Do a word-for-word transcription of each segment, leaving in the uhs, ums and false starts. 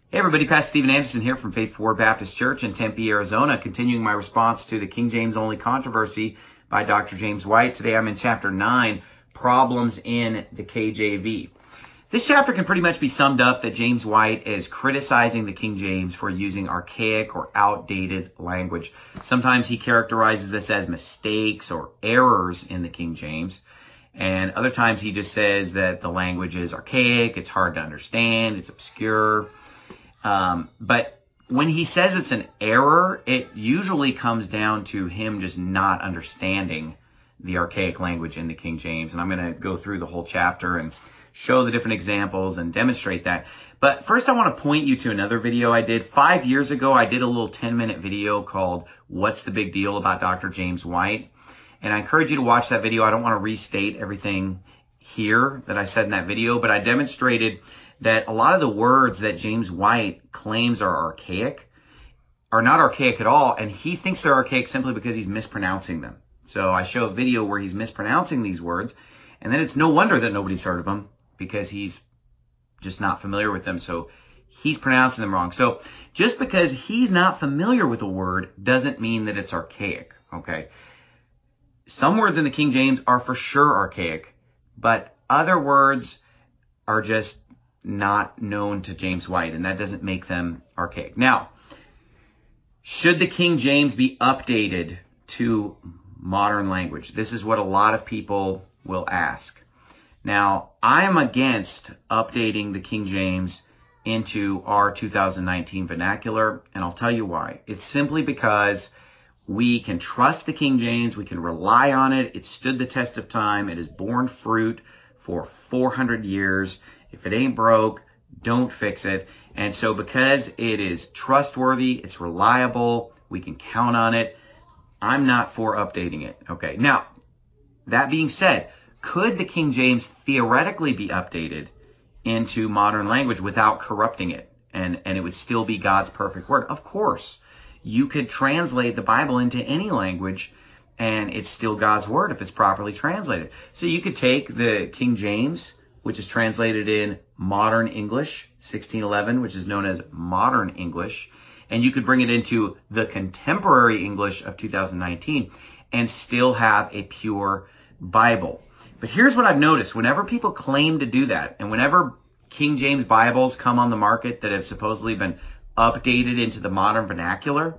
Hey everybody, Pastor Steven Anderson here from Faith Forward Baptist Church in Tempe, Arizona, continuing my response to the King James Only controversy by Doctor James White. Today I'm in chapter nine, Problems in the K J V. This chapter can pretty much be summed up that James White is criticizing the King James for using archaic or outdated language. Sometimes he characterizes this as mistakes or errors in the King James. And other times he just says that the language is archaic, it's hard to understand, it's obscure. Um, but when he says it's an error, it usually comes down to him just not understanding the archaic language in the King James. And I'm going to go through the whole chapter and show the different examples and demonstrate that. But first I want to point you to another video I did. Five years ago, I did a little ten minute video called What's the Big Deal About Doctor James White? And I encourage you to watch that video. I don't want to restate everything here that I said in that video, but I demonstrated that a lot of the words that James White claims are archaic are not archaic at all, and he thinks they're archaic simply because he's mispronouncing them. So I show a video where he's mispronouncing these words, and then it's no wonder that nobody's heard of them, because he's just not familiar with them, so he's pronouncing them wrong. So just because he's not familiar with a word doesn't mean that it's archaic, okay? Some words in the King James are for sure archaic, but other words are just not known to James White, and that doesn't make them archaic. Now, should the King James be updated to modern language? This is what a lot of people will ask. Now, I'm against updating the King James into our two thousand nineteen vernacular, and I'll tell you why. It's simply because we can trust the King James, we can rely on it, it stood the test of time, it has borne fruit for four hundred years. If it ain't broke, don't fix it. And so because it is trustworthy, it's reliable, we can count on it, I'm not for updating it. Okay, now, that being said, could the King James theoretically be updated into modern language without corrupting it? And, and it would still be God's perfect word? Of course. You could translate the Bible into any language, and it's still God's word if it's properly translated. So you could take the King James, which is translated in modern English, sixteen eleven, which is known as modern English, and you could bring it into the contemporary English of two thousand nineteen and still have a pure Bible. But here's what I've noticed. Whenever people claim to do that, and whenever King James Bibles come on the market that have supposedly been updated into the modern vernacular,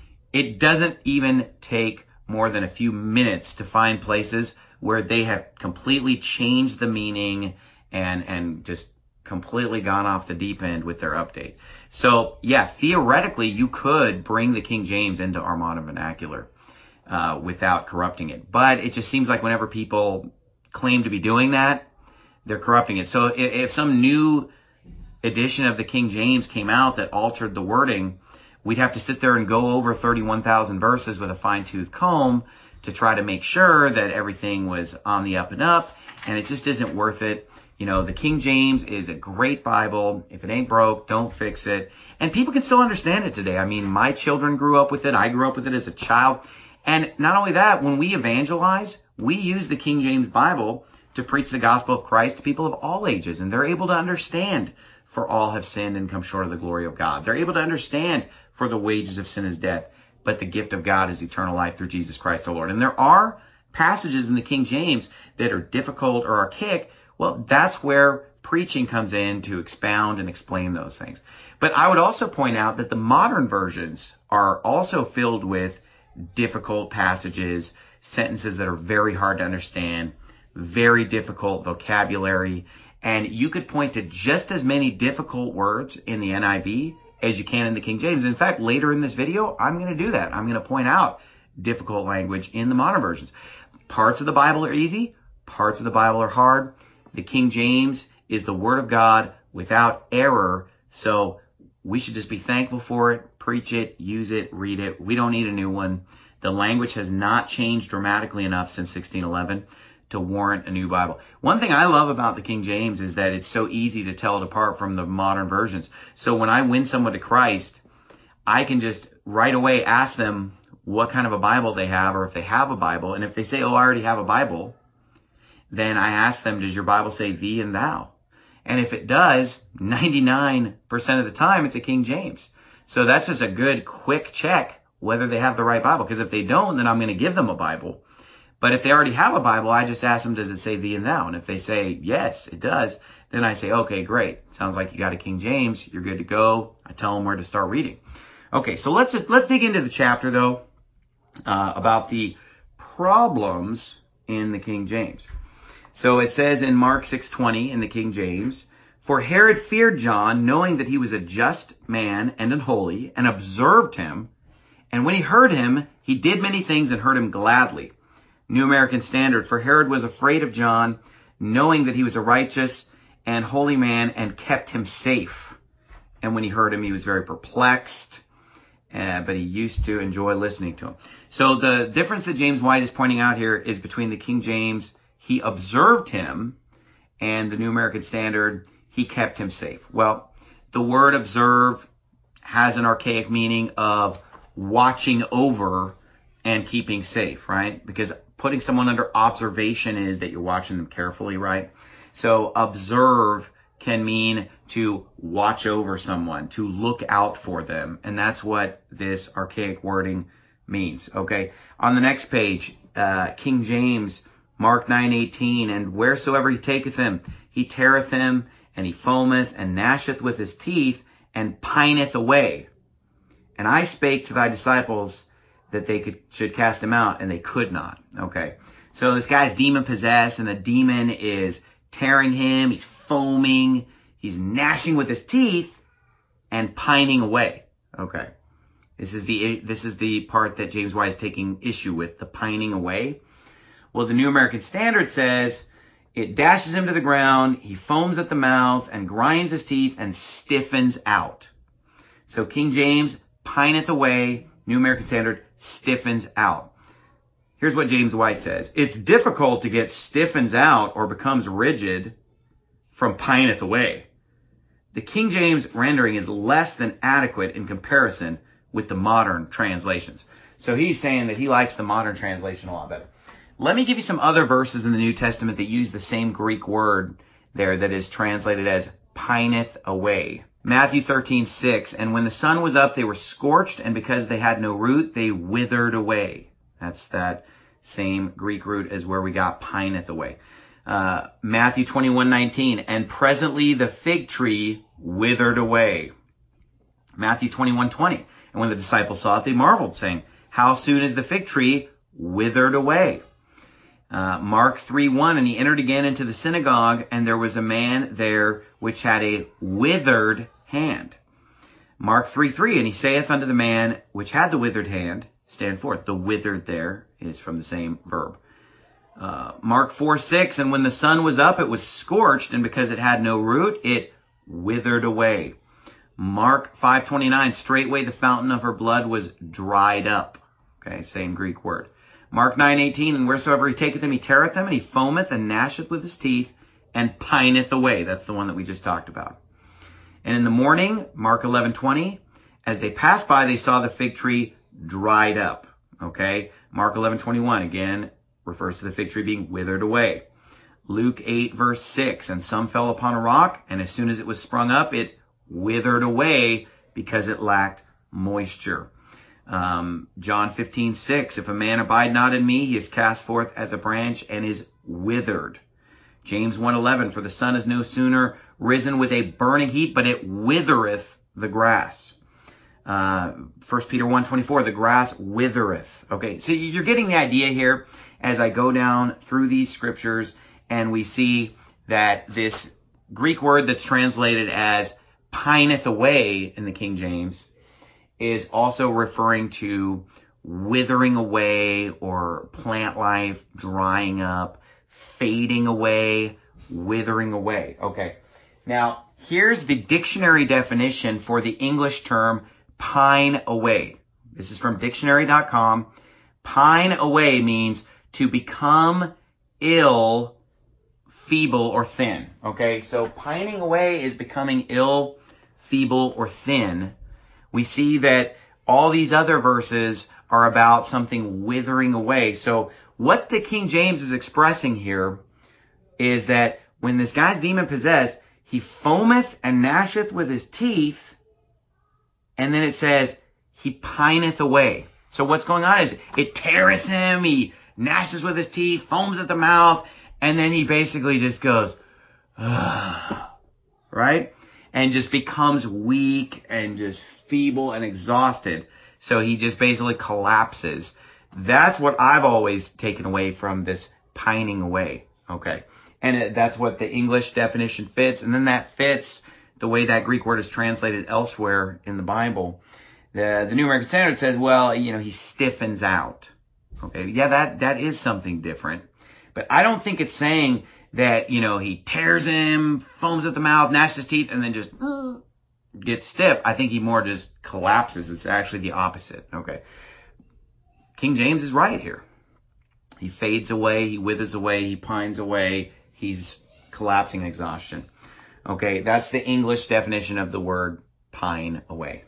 it doesn't even take more than a few minutes to find places where they have completely changed the meaning and and just completely gone off the deep end with their update. So yeah, theoretically you could bring the King James into our modern vernacular uh, without corrupting it. But it just seems like whenever people claim to be doing that, they're corrupting it. So if, if some new edition of the King James came out that altered the wording, we'd have to sit there and go over thirty-one thousand verses with a fine-tooth comb to try to make sure that everything was on the up and up, and it just isn't worth it. You know, the King James is a great Bible. If it ain't broke, don't fix it. And people can still understand it today. I mean, my children grew up with it. I grew up with it as a child. And not only that, when we evangelize, we use the King James Bible to preach the gospel of Christ to people of all ages, and they're able to understand, for all have sinned and come short of the glory of God. They're able to understand, for the wages of sin is death, but the gift of God is eternal life through Jesus Christ the Lord. And there are passages in the King James that are difficult or archaic. Well, that's where preaching comes in to expound and explain those things. But I would also point out that the modern versions are also filled with difficult passages, sentences that are very hard to understand, very difficult vocabulary. And you could point to just as many difficult words in the N I V as you can in the King James. In fact, later in this video, I'm going to do that. I'm going to point out difficult language in the modern versions. Parts of the Bible are easy. Parts of the Bible are hard. The King James is the Word of God without error. So we should just be thankful for it, preach it, use it, read it. We don't need a new one. The language has not changed dramatically enough since sixteen eleven to warrant a new Bible. One thing I love about the King James is that it's so easy to tell it apart from the modern versions. So when I win someone to Christ, I can just right away ask them what kind of a Bible they have, or if they have a Bible. And if they say, oh, I already have a Bible, then I ask them, does your Bible say thee and thou? And if it does, ninety-nine percent of the time, it's a King James. So that's just a good quick check whether they have the right Bible. Because if they don't, then I'm going to give them a Bible. But if they already have a Bible, I just ask them, does it say thee and thou? And if they say, yes, it does, then I say, okay, great. Sounds like you got a King James. You're good to go. I tell them where to start reading. Okay, so let's just, let's dig into the chapter, though, uh, about the problems in the King James. So it says in Mark six twenty in the King James, for Herod feared John, knowing that he was a just man and an holy, and observed him. And when he heard him, he did many things and heard him gladly. New American Standard, for Herod was afraid of John, knowing that he was a righteous and holy man, and kept him safe. And when he heard him, he was very perplexed, uh, but he used to enjoy listening to him. So the difference that James White is pointing out here is between the King James, he observed him, and the New American Standard, he kept him safe. Well, the word observe has an archaic meaning of watching over and keeping safe, right? Because putting someone under observation is that you're watching them carefully, right? So observe can mean to watch over someone, to look out for them. And that's what this archaic wording means, okay? On the next page, uh, King James, Mark nine eighteen, and wheresoever he taketh him, he teareth him, and he foameth, and gnasheth with his teeth, and pineth away. And I spake to thy disciples that they could should cast him out, and they could not. Okay, so this guy's demon-possessed, and the demon is tearing him, he's foaming, he's gnashing with his teeth, and pining away. Okay, this is the this is the part that James White is taking issue with, the pining away. Well, the New American Standard says, it dashes him to the ground, he foams at the mouth, and grinds his teeth, and stiffens out. So King James, pineth away. New American Standard, stiffens out. Here's what James White says. It's difficult to get stiffens out or becomes rigid from pineth away. The King James rendering is less than adequate in comparison with the modern translations. So he's saying that he likes the modern translation a lot better. Let me give you some other verses in the New Testament that use the same Greek word there that is translated as pineth away. Matthew thirteen six, and when the sun was up, they were scorched, and because they had no root, they withered away. That's that same Greek root as where we got pineth away. Uh, Matthew twenty-one nineteen, and presently the fig tree withered away. Matthew twenty-one twenty, and when the disciples saw it, they marveled, saying, how soon is the fig tree withered away? Uh, Mark three one, and he entered again into the synagogue, and there was a man there which had a withered hand. Mark three three, and he saith unto the man which had the withered hand, stand forth. The withered there is from the same verb. Uh, Mark four six, and when the sun was up, it was scorched, and because it had no root, it withered away. Mark five twenty-nine, straightway the fountain of her blood was dried up. Okay, same Greek word. Mark nine eighteen, and wheresoever he taketh him, he teareth him, and he foameth and gnasheth with his teeth, and pineth away. That's the one that we just talked about. And in the morning, Mark eleven twenty, as they passed by, they saw the fig tree dried up. Okay, Mark eleven twenty-one, again, refers to the fig tree being withered away. Luke eight verse six, and some fell upon a rock, and as soon as it was sprung up, it withered away because it lacked moisture. Um, John fifteen six, if a man abide not in me, he is cast forth as a branch and is withered. James one eleven, for the sun is no sooner risen with a burning heat, but it withereth the grass. Uh, First Peter one twenty-four, the grass withereth. Okay, so you're getting the idea here as I go down through these scriptures, and we see that this Greek word that's translated as pineth away in the King James is also referring to withering away or plant life, drying up, fading away, withering away. Okay, now here's the dictionary definition for the English term pine away. This is from dictionary dot com. Pine away means to become ill, feeble, or thin. Okay, so pining away is becoming ill, feeble, or thin. We see that all these other verses are about something withering away. So what the King James is expressing here is that when this guy's demon-possessed, he foameth and gnasheth with his teeth. And then it says, he pineth away. So what's going on is it teareth him. He gnashes with his teeth, foams at the mouth. And then he basically just goes, ugh, right? And just becomes weak and just feeble and exhausted. So he just basically collapses. That's what I've always taken away from this pining away. Okay. And it, that's what the English definition fits. And then that fits the way that Greek word is translated elsewhere in the Bible. The, the New American Standard says, well, you know, he stiffens out. Okay. Yeah, that, that is something different. But I don't think it's saying that, you know, he tears him, foams at the mouth, gnashes his teeth, and then just uh, gets stiff. I think he more just collapses. It's actually the opposite. Okay. King James is right here. He fades away, he withers away, he pines away, he's collapsing in exhaustion. Okay, that's the English definition of the word pine away.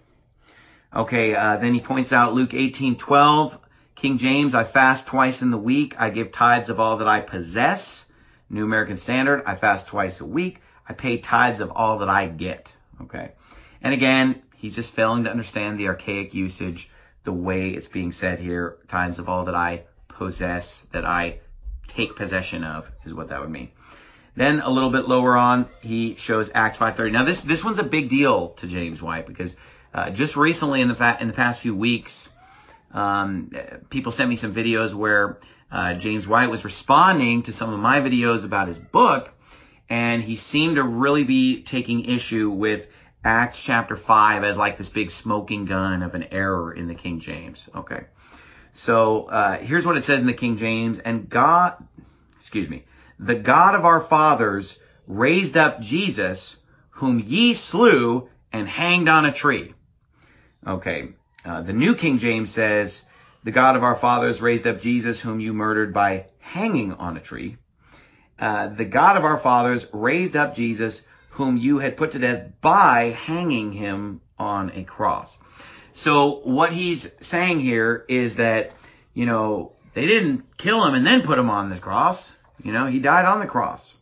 Okay, uh, then he points out Luke eighteen twelve, King James, I fast twice in the week, I give tithes of all that I possess. New American Standard, I fast twice a week, I pay tithes of all that I get. Okay, and again, he's just failing to understand the archaic usage, the way it's being said here, tithes of all that I possess, that I take possession of, is what that would mean. Then a little bit lower on, he shows Acts five thirty. Now this this one's a big deal to James White because uh, just recently in the fa- in the past few weeks, um, people sent me some videos where uh, James White was responding to some of my videos about his book, and he seemed to really be taking issue with Acts chapter five as like this big smoking gun of an error in the King James. Okay. So, uh, here's what it says in the King James. And God, excuse me, the God of our fathers raised up Jesus, whom ye slew and hanged on a tree. Okay. Uh, the New King James says, the God of our fathers raised up Jesus, whom you murdered by hanging on a tree. Uh, the God of our fathers raised up Jesus, whom you had put to death by hanging him on a cross. So what he's saying here is that, you know, they didn't kill him and then put him on the cross. You know, he died on the cross.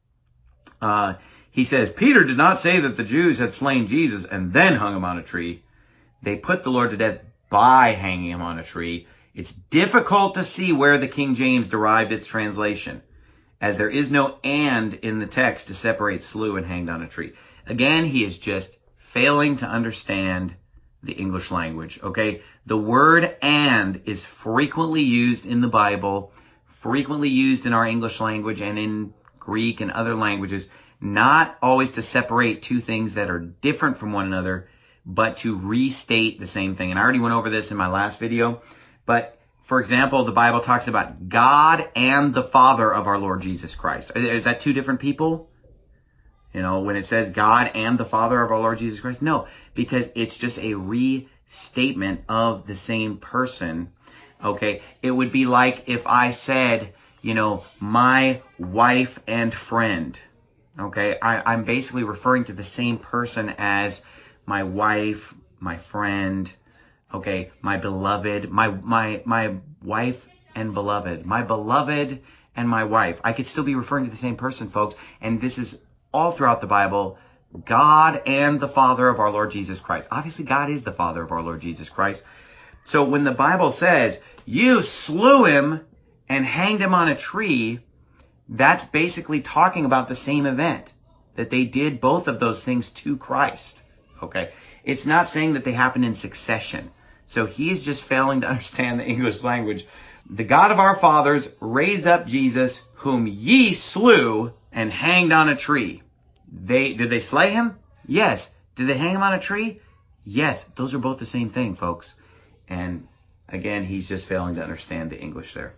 Uh, he says, Peter did not say that the Jews had slain Jesus and then hung him on a tree. They put the Lord to death by hanging him on a tree. It's difficult to see where the King James derived its translation, as there is no and in the text to separate slew and hanged on a tree. Again, he is just failing to understand the English language, okay? The word and is frequently used in the Bible, frequently used in our English language and in Greek and other languages, not always to separate two things that are different from one another, but to restate the same thing. And I already went over this in my last video, but for example, the Bible talks about God and the Father of our Lord Jesus Christ. Is that two different people? You know, when it says God and the Father of our Lord Jesus Christ? No, because it's just a restatement of the same person. Okay. It would be like if I said, you know, my wife and friend. Okay. I, I'm basically referring to the same person as my wife, my friend. Okay. My beloved, my, my, my wife and beloved, my beloved and my wife. I could still be referring to the same person, folks. And this is all throughout the Bible, God and the Father of our Lord Jesus Christ. Obviously, God is the Father of our Lord Jesus Christ. So when the Bible says, you slew him and hanged him on a tree, that's basically talking about the same event, that they did both of those things to Christ. Okay. It's not saying that they happened in succession. So he is just failing to understand the English language. The God of our fathers raised up Jesus, whom ye slew and hanged on a tree. They, did they slay him? Yes. Did they hang him on a tree? Yes. Those are both the same thing, folks. And again, he's just failing to understand the English there.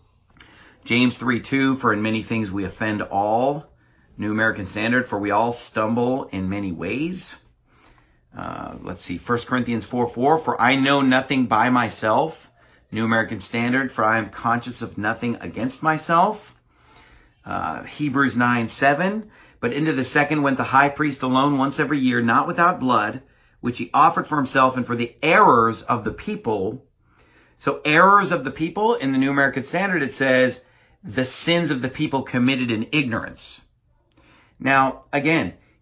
James three two, for in many things we offend all. New American Standard, for we all stumble in many ways. Uh, let's see, First Corinthians four four, for I know nothing by myself. New American Standard, for I am conscious of nothing against myself. Uh, Hebrews nine seven, but into the second went the high priest alone once every year, not without blood, which he offered for himself and for the errors of the people. So errors of the people, in the New American Standard, it says the sins of the people committed in ignorance. Now, again,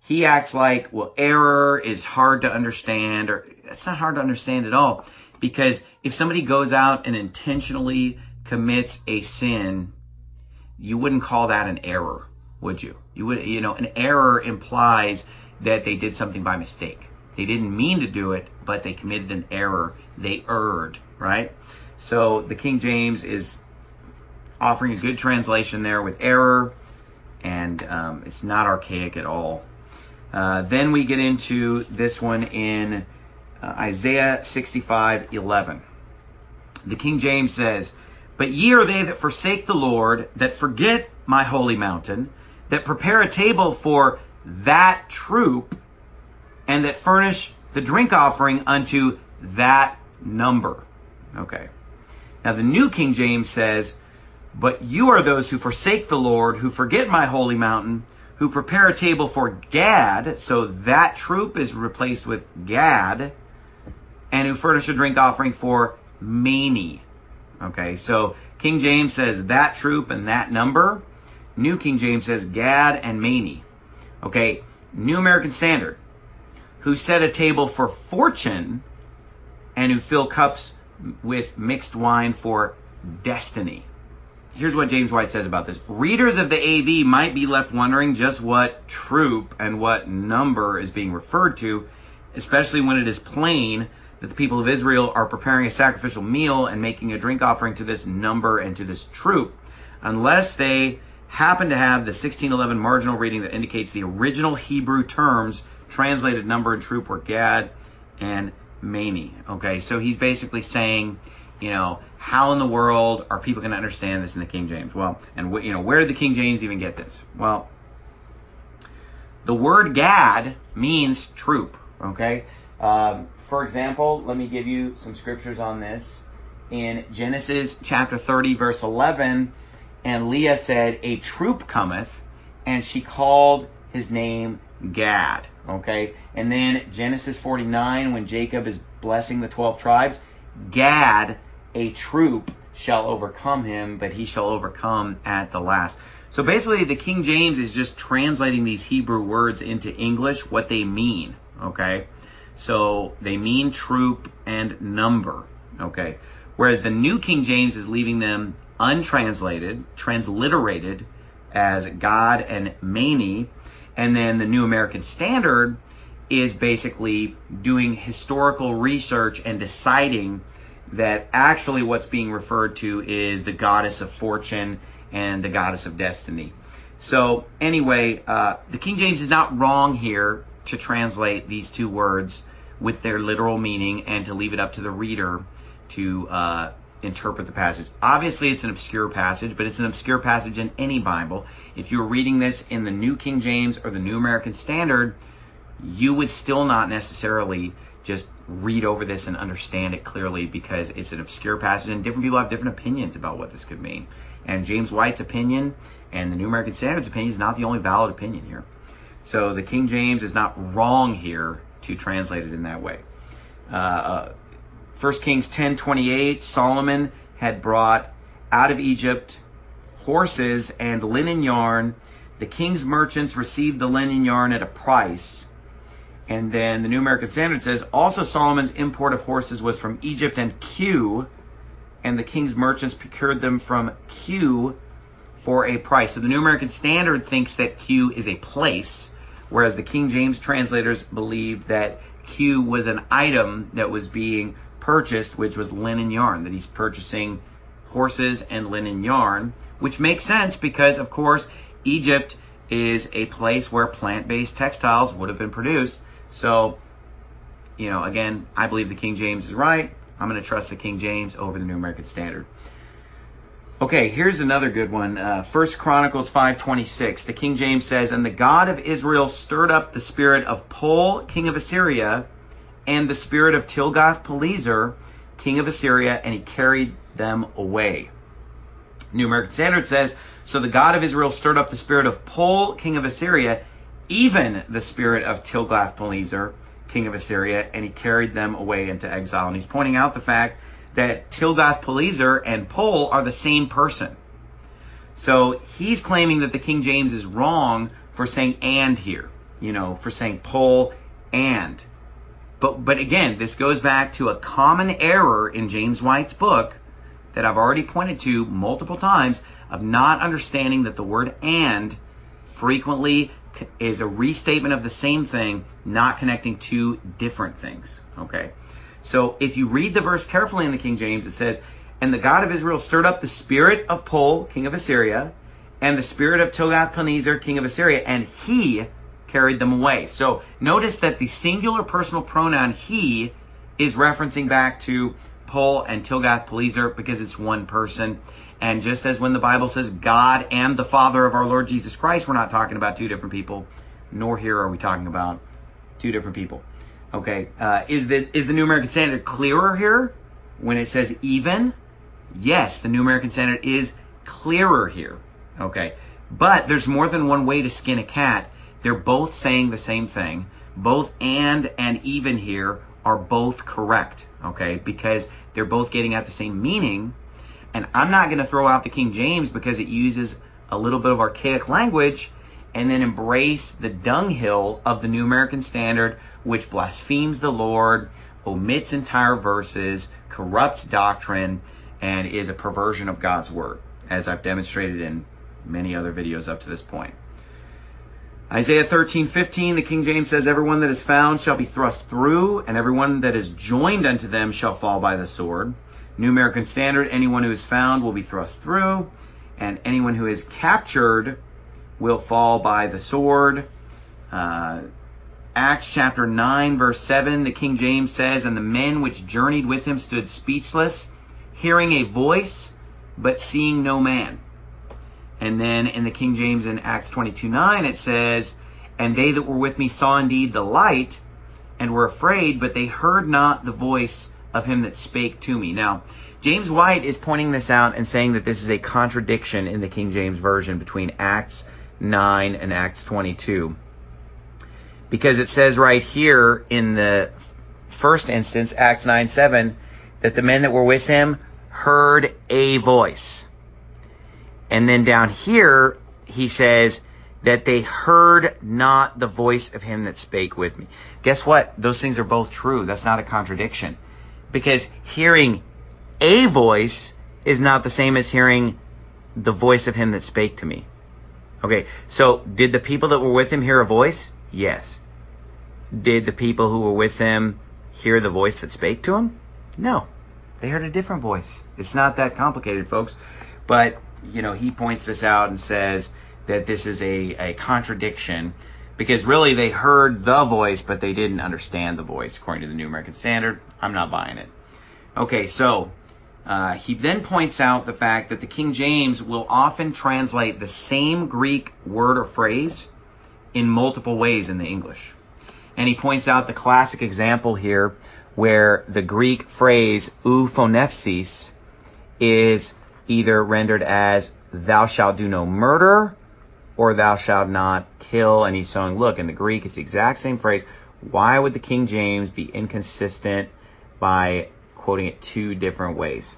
he acts like, well, error is hard to understand, or it's not hard to understand at all. Because if somebody goes out and intentionally commits a sin, you wouldn't call that an error, would you? You would, you know, an error implies that they did something by mistake. They didn't mean to do it, but they committed an error. They erred, right? So the King James is offering a good translation there with error, and um, it's not archaic at all. Uh, then we get into this one in uh, Isaiah sixty-five eleven. The King James says, "But ye are they that forsake the Lord, that forget my holy mountain, that prepare a table for that troop, and that furnish the drink offering unto that number." Okay. Now the New King James says, "But you are those who forsake the Lord, who forget my holy mountain, who prepare a table for Gad," so that troop is replaced with Gad, "and who furnish a drink offering for Mani." Okay, so King James says that troop and that number. New King James says Gad and Mani. Okay, New American Standard, "who set a table for fortune, and who fill cups with mixed wine for destiny." Here's what James White says about this. Readers of the A V might be left wondering just what troop and what number is being referred to, especially when it is plain that the people of Israel are preparing a sacrificial meal and making a drink offering to this number and to this troop, unless they happen to have the sixteen eleven marginal reading that indicates the original Hebrew terms translated number and troop were Gad and Mani. Okay, so he's basically saying, you know, how in the world are people going to understand this in the King James? Well, and wh- you know, where did the King James even get this? Well, the word Gad means troop. Okay. Um, for example, let me give you some scriptures on this. In Genesis chapter thirty, verse eleven, "And Leah said, a troop cometh, and she called his name Gad." Okay. And then Genesis forty-nine, when Jacob is blessing the twelve tribes, "Gad, a troop, shall overcome him, but he shall overcome at the last." So basically, the King James is just translating these Hebrew words into English, what they mean. Okay. So they mean troop and number. Okay. Whereas the New King James is leaving them untranslated, transliterated as God and Mani. And then the New American Standard is basically doing historical research and deciding that actually what's being referred to is the goddess of fortune and the goddess of destiny. So anyway, uh, the King James is not wrong here to translate these two words with their literal meaning and to leave it up to the reader to uh, interpret the passage. Obviously, it's an obscure passage, but it's an obscure passage in any Bible. If you were reading this in the New King James or the New American Standard, you would still not necessarily just read over this and understand it clearly, because it's an obscure passage and different people have different opinions about what this could mean. And James White's opinion and the New American Standard's opinion is not the only valid opinion here. So the King James is not wrong here to translate it in that way. Uh, uh, First Kings ten twenty-eight, Solomon had brought out of Egypt horses and linen yarn. The king's merchants received the linen yarn at a price. And then the New American Standard says, also Solomon's import of horses was from Egypt and Q, and the king's merchants procured them from Q for a price. So the New American Standard thinks that Q is a place, whereas the King James translators believed that Q was an item that was being purchased, which was linen yarn, that he's purchasing horses and linen yarn, which makes sense because, of course, Egypt is a place where plant-based textiles would have been produced. So, you know, again, I believe the King James is right. I'm going to trust the King James over the New American Standard. Okay, here's another good one. Uh, First Chronicles five twenty-six. The King James says, "And the God of Israel stirred up the spirit of Pul, king of Assyria, and the spirit of Tilgath-Pileser, king of Assyria, and he carried them away." New American Standard says, "So the God of Israel stirred up the spirit of Pul, king of Assyria, even the spirit of Tilgath-Pileser, king of Assyria, and he carried them away into exile." And he's pointing out the fact that Tilgath-Pileser and Pul are the same person. So he's claiming that the King James is wrong for saying "and" here. you know, for saying pull and. But, but again, this goes back to a common error in James White's book that I've already pointed to multiple times of not understanding that the word and frequently is a restatement of the same thing, not connecting two different things, okay? So if you read the verse carefully in the King James, it says, and the God of Israel stirred up the spirit of Pul, king of Assyria, and the spirit of Tilgath-Pilneser, king of Assyria, and he carried them away. So notice that the singular personal pronoun he is referencing back to Pul and Tilgath-Pilneser because it's one person. And just as when the Bible says God and the Father of our Lord Jesus Christ, we're not talking about two different people, nor here are we talking about two different people. Okay, uh, is the is the New American Standard clearer here when it says even? Yes, the New American Standard is clearer here. Okay, but there's more than one way to skin a cat. They're both saying the same thing. Both and and even here are both correct, okay, because they're both getting at the same meaning. And I'm not going to throw out the King James because it uses a little bit of archaic language and then embrace the dunghill of the New American Standard, which blasphemes the Lord, omits entire verses, corrupts doctrine, and is a perversion of God's word, as I've demonstrated in many other videos up to this point. Isaiah thirteen fifteen, the King James says, everyone that is found shall be thrust through, and everyone that is joined unto them shall fall by the sword. New American Standard, anyone who is found will be thrust through, and anyone who is captured will fall by the sword. Uh, Acts chapter nine, verse seven, the King James says, and the men which journeyed with him stood speechless, hearing a voice, but seeing no man. And then in the King James in Acts twenty-two nine, it says, and they that were with me saw indeed the light, and were afraid, but they heard not the voice of him that spake to me. Now, James White is pointing this out and saying that this is a contradiction in the King James Version between Acts nine and Acts twenty-two. Because it says right here in the first instance, Acts nine seven, that the men that were with him heard a voice. And then down here, he says that they heard not the voice of him that spake with me. Guess what? Those things are both true. That's not a contradiction. Because hearing a voice is not the same as hearing the voice of him that spake to me. Okay, so did the people that were with him hear a voice? Yes. Did the people who were with him hear the voice that spake to him? No. They heard a different voice. It's not that complicated, folks. But, you know, he points this out and says that this is a, a contradiction because really they heard the voice, but they didn't understand the voice, according to the New American Standard. I'm not buying it. Okay, so uh, he then points out the fact that the King James will often translate the same Greek word or phrase in multiple ways in the English. And he points out the classic example here where the Greek phrase ou phonepsis is either rendered as thou shalt do no murder or thou shalt not kill. And he's saying, look, in the Greek, it's the exact same phrase. Why would the King James be inconsistent by quoting it two different ways?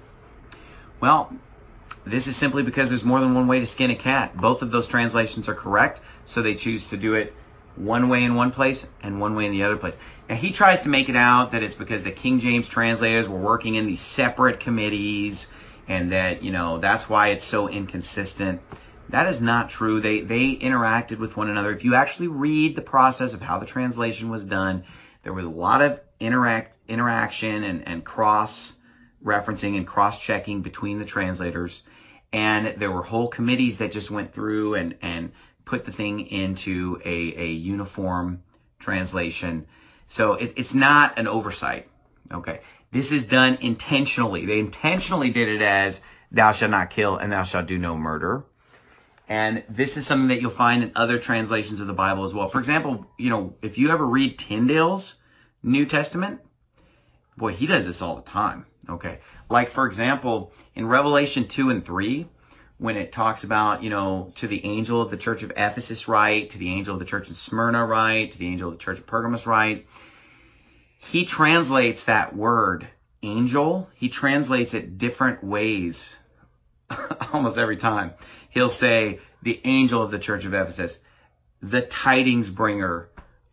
Well, this is simply because there's more than one way to skin a cat. Both of those translations are correct, so they choose to do it one way in one place and one way in the other place. Now, he tries to make it out that it's because the King James translators were working in these separate committees and that, you know, that's why it's so inconsistent. That is not true. They they interacted with one another. If you actually read the process of how the translation was done, there was a lot of interact interaction and, and cross-referencing and cross-checking between the translators. And there were whole committees that just went through and, and put the thing into a, a uniform translation. So it, it's not an oversight. Okay. This is done intentionally. They intentionally did it as thou shalt not kill and thou shalt do no murder. And this is something that you'll find in other translations of the Bible as well. For example, you know, if you ever read Tyndale's New Testament, boy, he does this all the time. Okay. Like, for example, in Revelation two and three, when it talks about, you know, to the angel of the church of Ephesus write, to the angel of the church in Smyrna write, to the angel of the church of Pergamos write, he translates that word angel, he translates it different ways almost every time. He'll say the angel of the church of Ephesus, the tidings bringer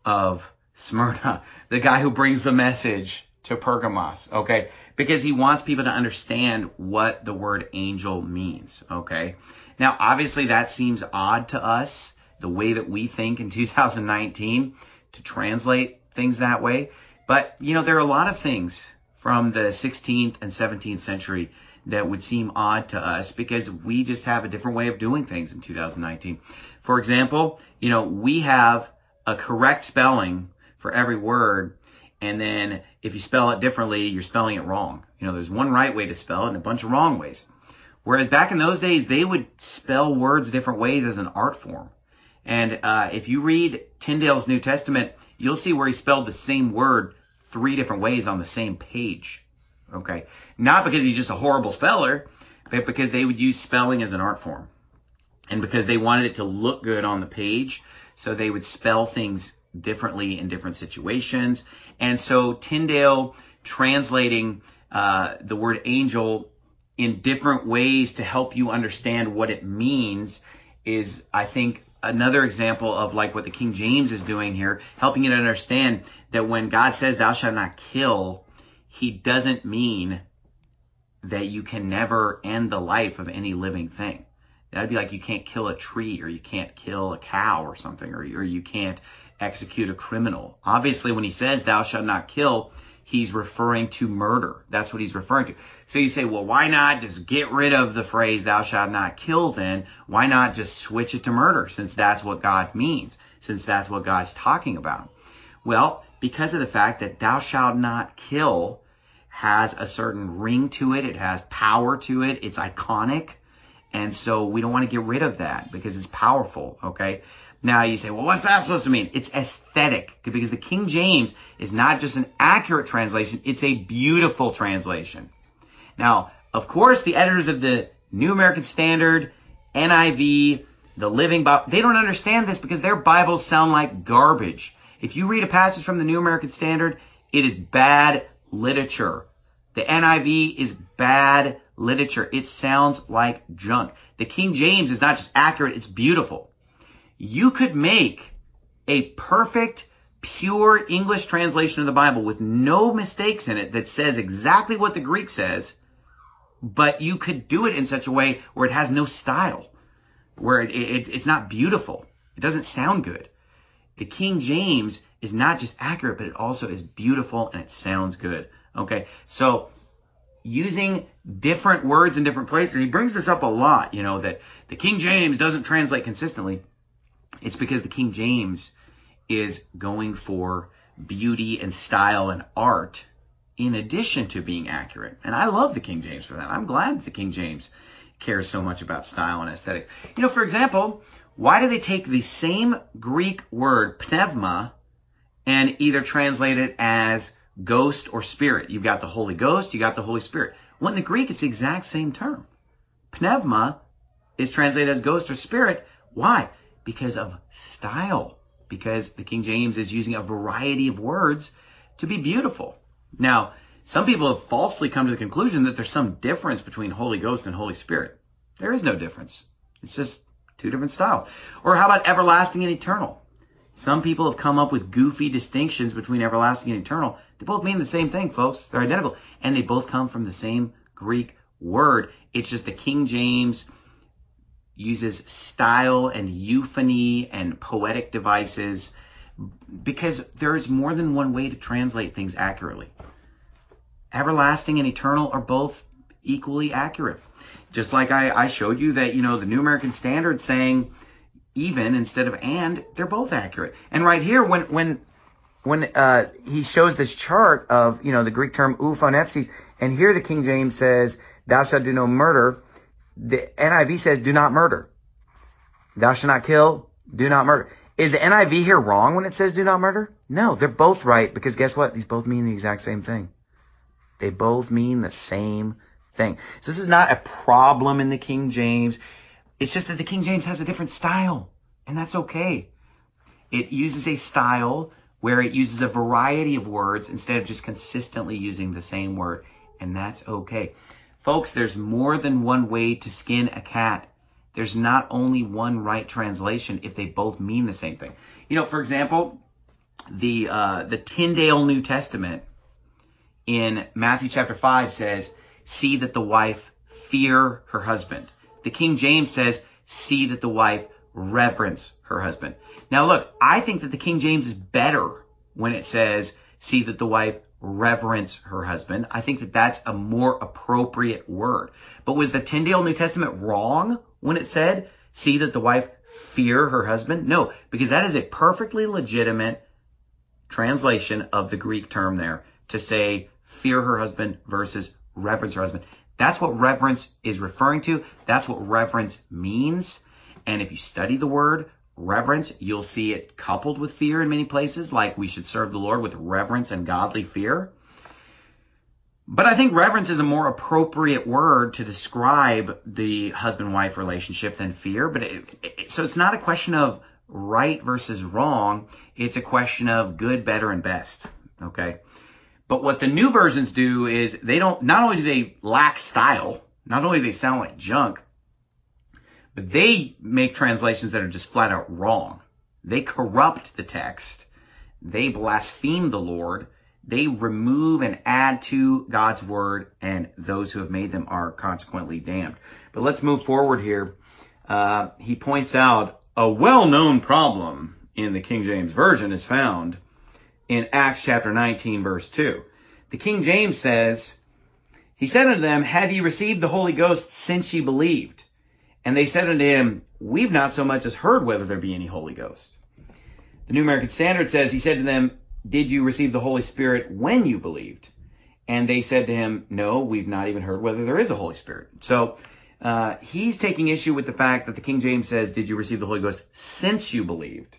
of Smyrna, the guy who brings the message to Pergamos, okay? Because he wants people to understand what the word angel means, okay? Now, obviously that seems odd to us, the way that we think in two thousand nineteen to translate things that way. But, you know, there are a lot of things from the sixteenth and seventeenth century that would seem odd to us because we just have a different way of doing things in two thousand nineteen. For example, you know, we have a correct spelling for every word, and then if you spell it differently, you're spelling it wrong. You know, there's one right way to spell it and a bunch of wrong ways. Whereas back in those days, they would spell words different ways as an art form. And uh, if you read Tyndale's New Testament, you'll see where he spelled the same word three different ways on the same page. Okay? Not because he's just a horrible speller, but because they would use spelling as an art form. And because they wanted it to look good on the page, so they would spell things differently in different situations. And so Tyndale translating uh, the word angel in different ways to help you understand what it means is, I think, another example of like what the King James is doing here, helping you to understand that when God says thou shalt not kill, he doesn't mean that you can never end the life of any living thing. That'd be like you can't kill a tree, or you can't kill a cow or something, or, or you can't execute a criminal. Obviously, when he says thou shalt not kill, he's referring to murder. That's what he's referring to. So you say, well, why not just get rid of the phrase thou shalt not kill then? Why not just switch it to murder, since that's what God means, since that's what God's talking about? Well, because of the fact that thou shalt not kill has a certain ring to it. It has power to it. It's iconic. And so we don't want to get rid of that because it's powerful, okay? Now you say, well, what's that supposed to mean? It's aesthetic, because the King James is not just an accurate translation, it's a beautiful translation. Now, of course, the editors of the New American Standard, N I V, the Living Bible, they don't understand this because their Bibles sound like garbage. If you read a passage from the New American Standard, it is bad literature. The N I V is bad literature. It sounds like junk. The King James is not just accurate, it's beautiful. You could make a perfect, pure English translation of the Bible with no mistakes in it that says exactly what the Greek says, but you could do it in such a way where it has no style, where it, it, it's not beautiful. It doesn't sound good. The King James is not just accurate, but it also is beautiful and it sounds good. Okay, so using different words in different places, and he brings this up a lot, you know, that the King James doesn't translate consistently. It's because the King James is going for beauty and style and art in addition to being accurate. And I love the King James for that. I'm glad that the King James cares so much about style and aesthetic. You know, for example, why do they take the same Greek word, pneuma, and either translate it as ghost or spirit? You've got the Holy Ghost, you got the Holy Spirit. Well, in the Greek, it's the exact same term. Pneuma is translated as ghost or spirit. Why? Because of style. Because the King James is using a variety of words to be beautiful. Now, some people have falsely come to the conclusion that there's some difference between Holy Ghost and Holy Spirit. There is no difference. It's just two different styles. Or how about everlasting and eternal? Some people have come up with goofy distinctions between everlasting and eternal. They both mean the same thing, folks. They're identical. And they both come from the same Greek word. It's just the King James uses style and euphony and poetic devices because there's more than one way to translate things accurately. Everlasting and eternal are both equally accurate. Just like I, I showed you that, you know, the New American Standard saying even instead of and, they're both accurate. And right here, when when when uh, he shows this chart of, you know, the Greek term ouphonepsis, and here the King James says, thou shalt do no murder. The N I V says, do not murder. Thou shalt not kill, do not murder. Is the N I V here wrong when it says do not murder? No, they're both right, because guess what? These both mean the exact same thing. They both mean the same thing. So this is not a problem in the King James. It's just that the King James has a different style, and that's okay. It uses a style where it uses a variety of words instead of just consistently using the same word, and that's okay. Folks, there's more than one way to skin a cat. there's not only one right translation if they both mean the same thing. You know, for example, the uh, the Tyndale New Testament in Matthew chapter five says, see that the wife fear her husband. The King James says, see that the wife reverence her husband. Now look, I think that the King James is better when it says, see that the wife reverence her husband. I think that that's a more appropriate word. But was the Tyndale New Testament wrong when it said, see that the wife fear her husband? No, because that is a perfectly legitimate translation of the Greek term there to say fear her husband versus reverence her husband. That's what reverence is referring to. That's what reverence means. And if you study the word reverence, you'll see it coupled with fear in many places, like we should serve the Lord with reverence and godly fear. But I think reverence is a more appropriate word to describe the husband-wife relationship than fear. But it, it, so it's not a question of right versus wrong. It's a question of good, better, and best. Okay. But what the new versions do is they don't, not only do they lack style, not only do they sound like junk, but they make translations that are just flat out wrong. They corrupt the text. They blaspheme the Lord. They remove and add to God's word, and those who have made them are consequently damned. But let's move forward here. Uh, he points out a well-known problem in the King James Version is found in Acts chapter nineteen, verse two. The King James says, he said unto them, have ye received the Holy Ghost since ye believed? And they said unto him, we've not so much as heard whether there be any Holy Ghost. The New American Standard says, he said to them, did you receive the Holy Spirit when you believed? And they said to him, no, we've not even heard whether there is a Holy Spirit. So uh, he's taking issue with the fact that the King James says, did you receive the Holy Ghost since you believed?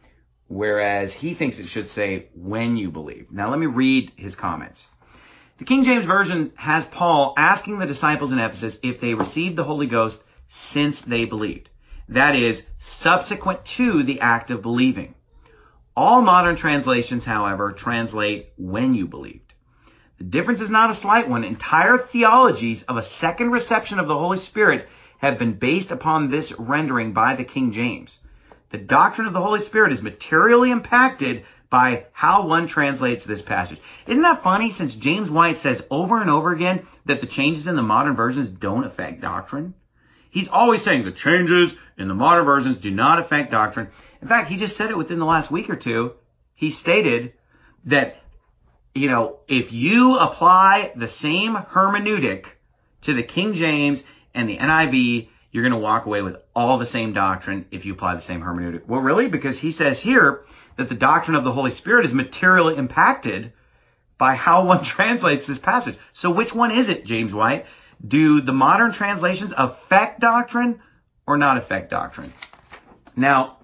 Whereas he thinks it should say when you believe. Now let me read his comments. The King James Version has Paul asking the disciples in Ephesus if they received the Holy Ghost since they believed. That is, subsequent to the act of believing. All modern translations, however, translate when you believed. The difference is not a slight one. Entire theologies of a second reception of the Holy Spirit have been based upon this rendering by the King James. The doctrine of the Holy Spirit is materially impacted by how one translates this passage. Isn't that funny, since James White says over and over again that the changes in the modern versions don't affect doctrine? He's always saying the changes in the modern versions do not affect doctrine. In fact, he just said it within the last week or two. He stated that, you know, if you apply the same hermeneutic to the King James and the N I V, you're going to walk away with all the same doctrine if you apply the same hermeneutic. Well, really? Because he says here that the doctrine of the Holy Spirit is materially impacted by how one translates this passage. So which one is it, James White? Do the modern translations affect doctrine or not affect doctrine? Now,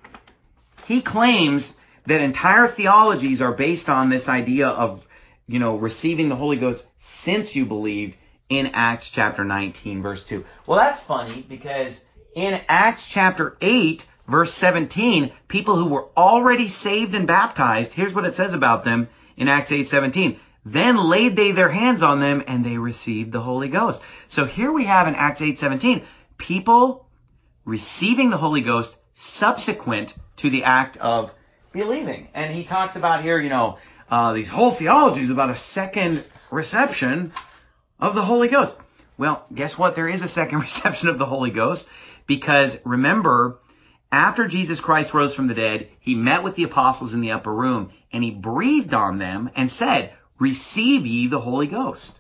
he claims that entire theologies are based on this idea of, you know, receiving the Holy Ghost since you believed in Acts chapter nineteen, verse two. Well, that's funny because in Acts chapter eight, verse seventeen, people who were already saved and baptized, here's what it says about them in Acts eight seventeen. Then laid they their hands on them and they received the Holy Ghost. So here we have in Acts eight seventeen, people receiving the Holy Ghost subsequent to the act of believing. And he talks about here, you know, uh, these whole theologies about a second reception of the Holy Ghost. Well, guess what? There is a second reception of the Holy Ghost because remember, after Jesus Christ rose from the dead, he met with the apostles in the upper room and he breathed on them and said, receive ye the Holy Ghost.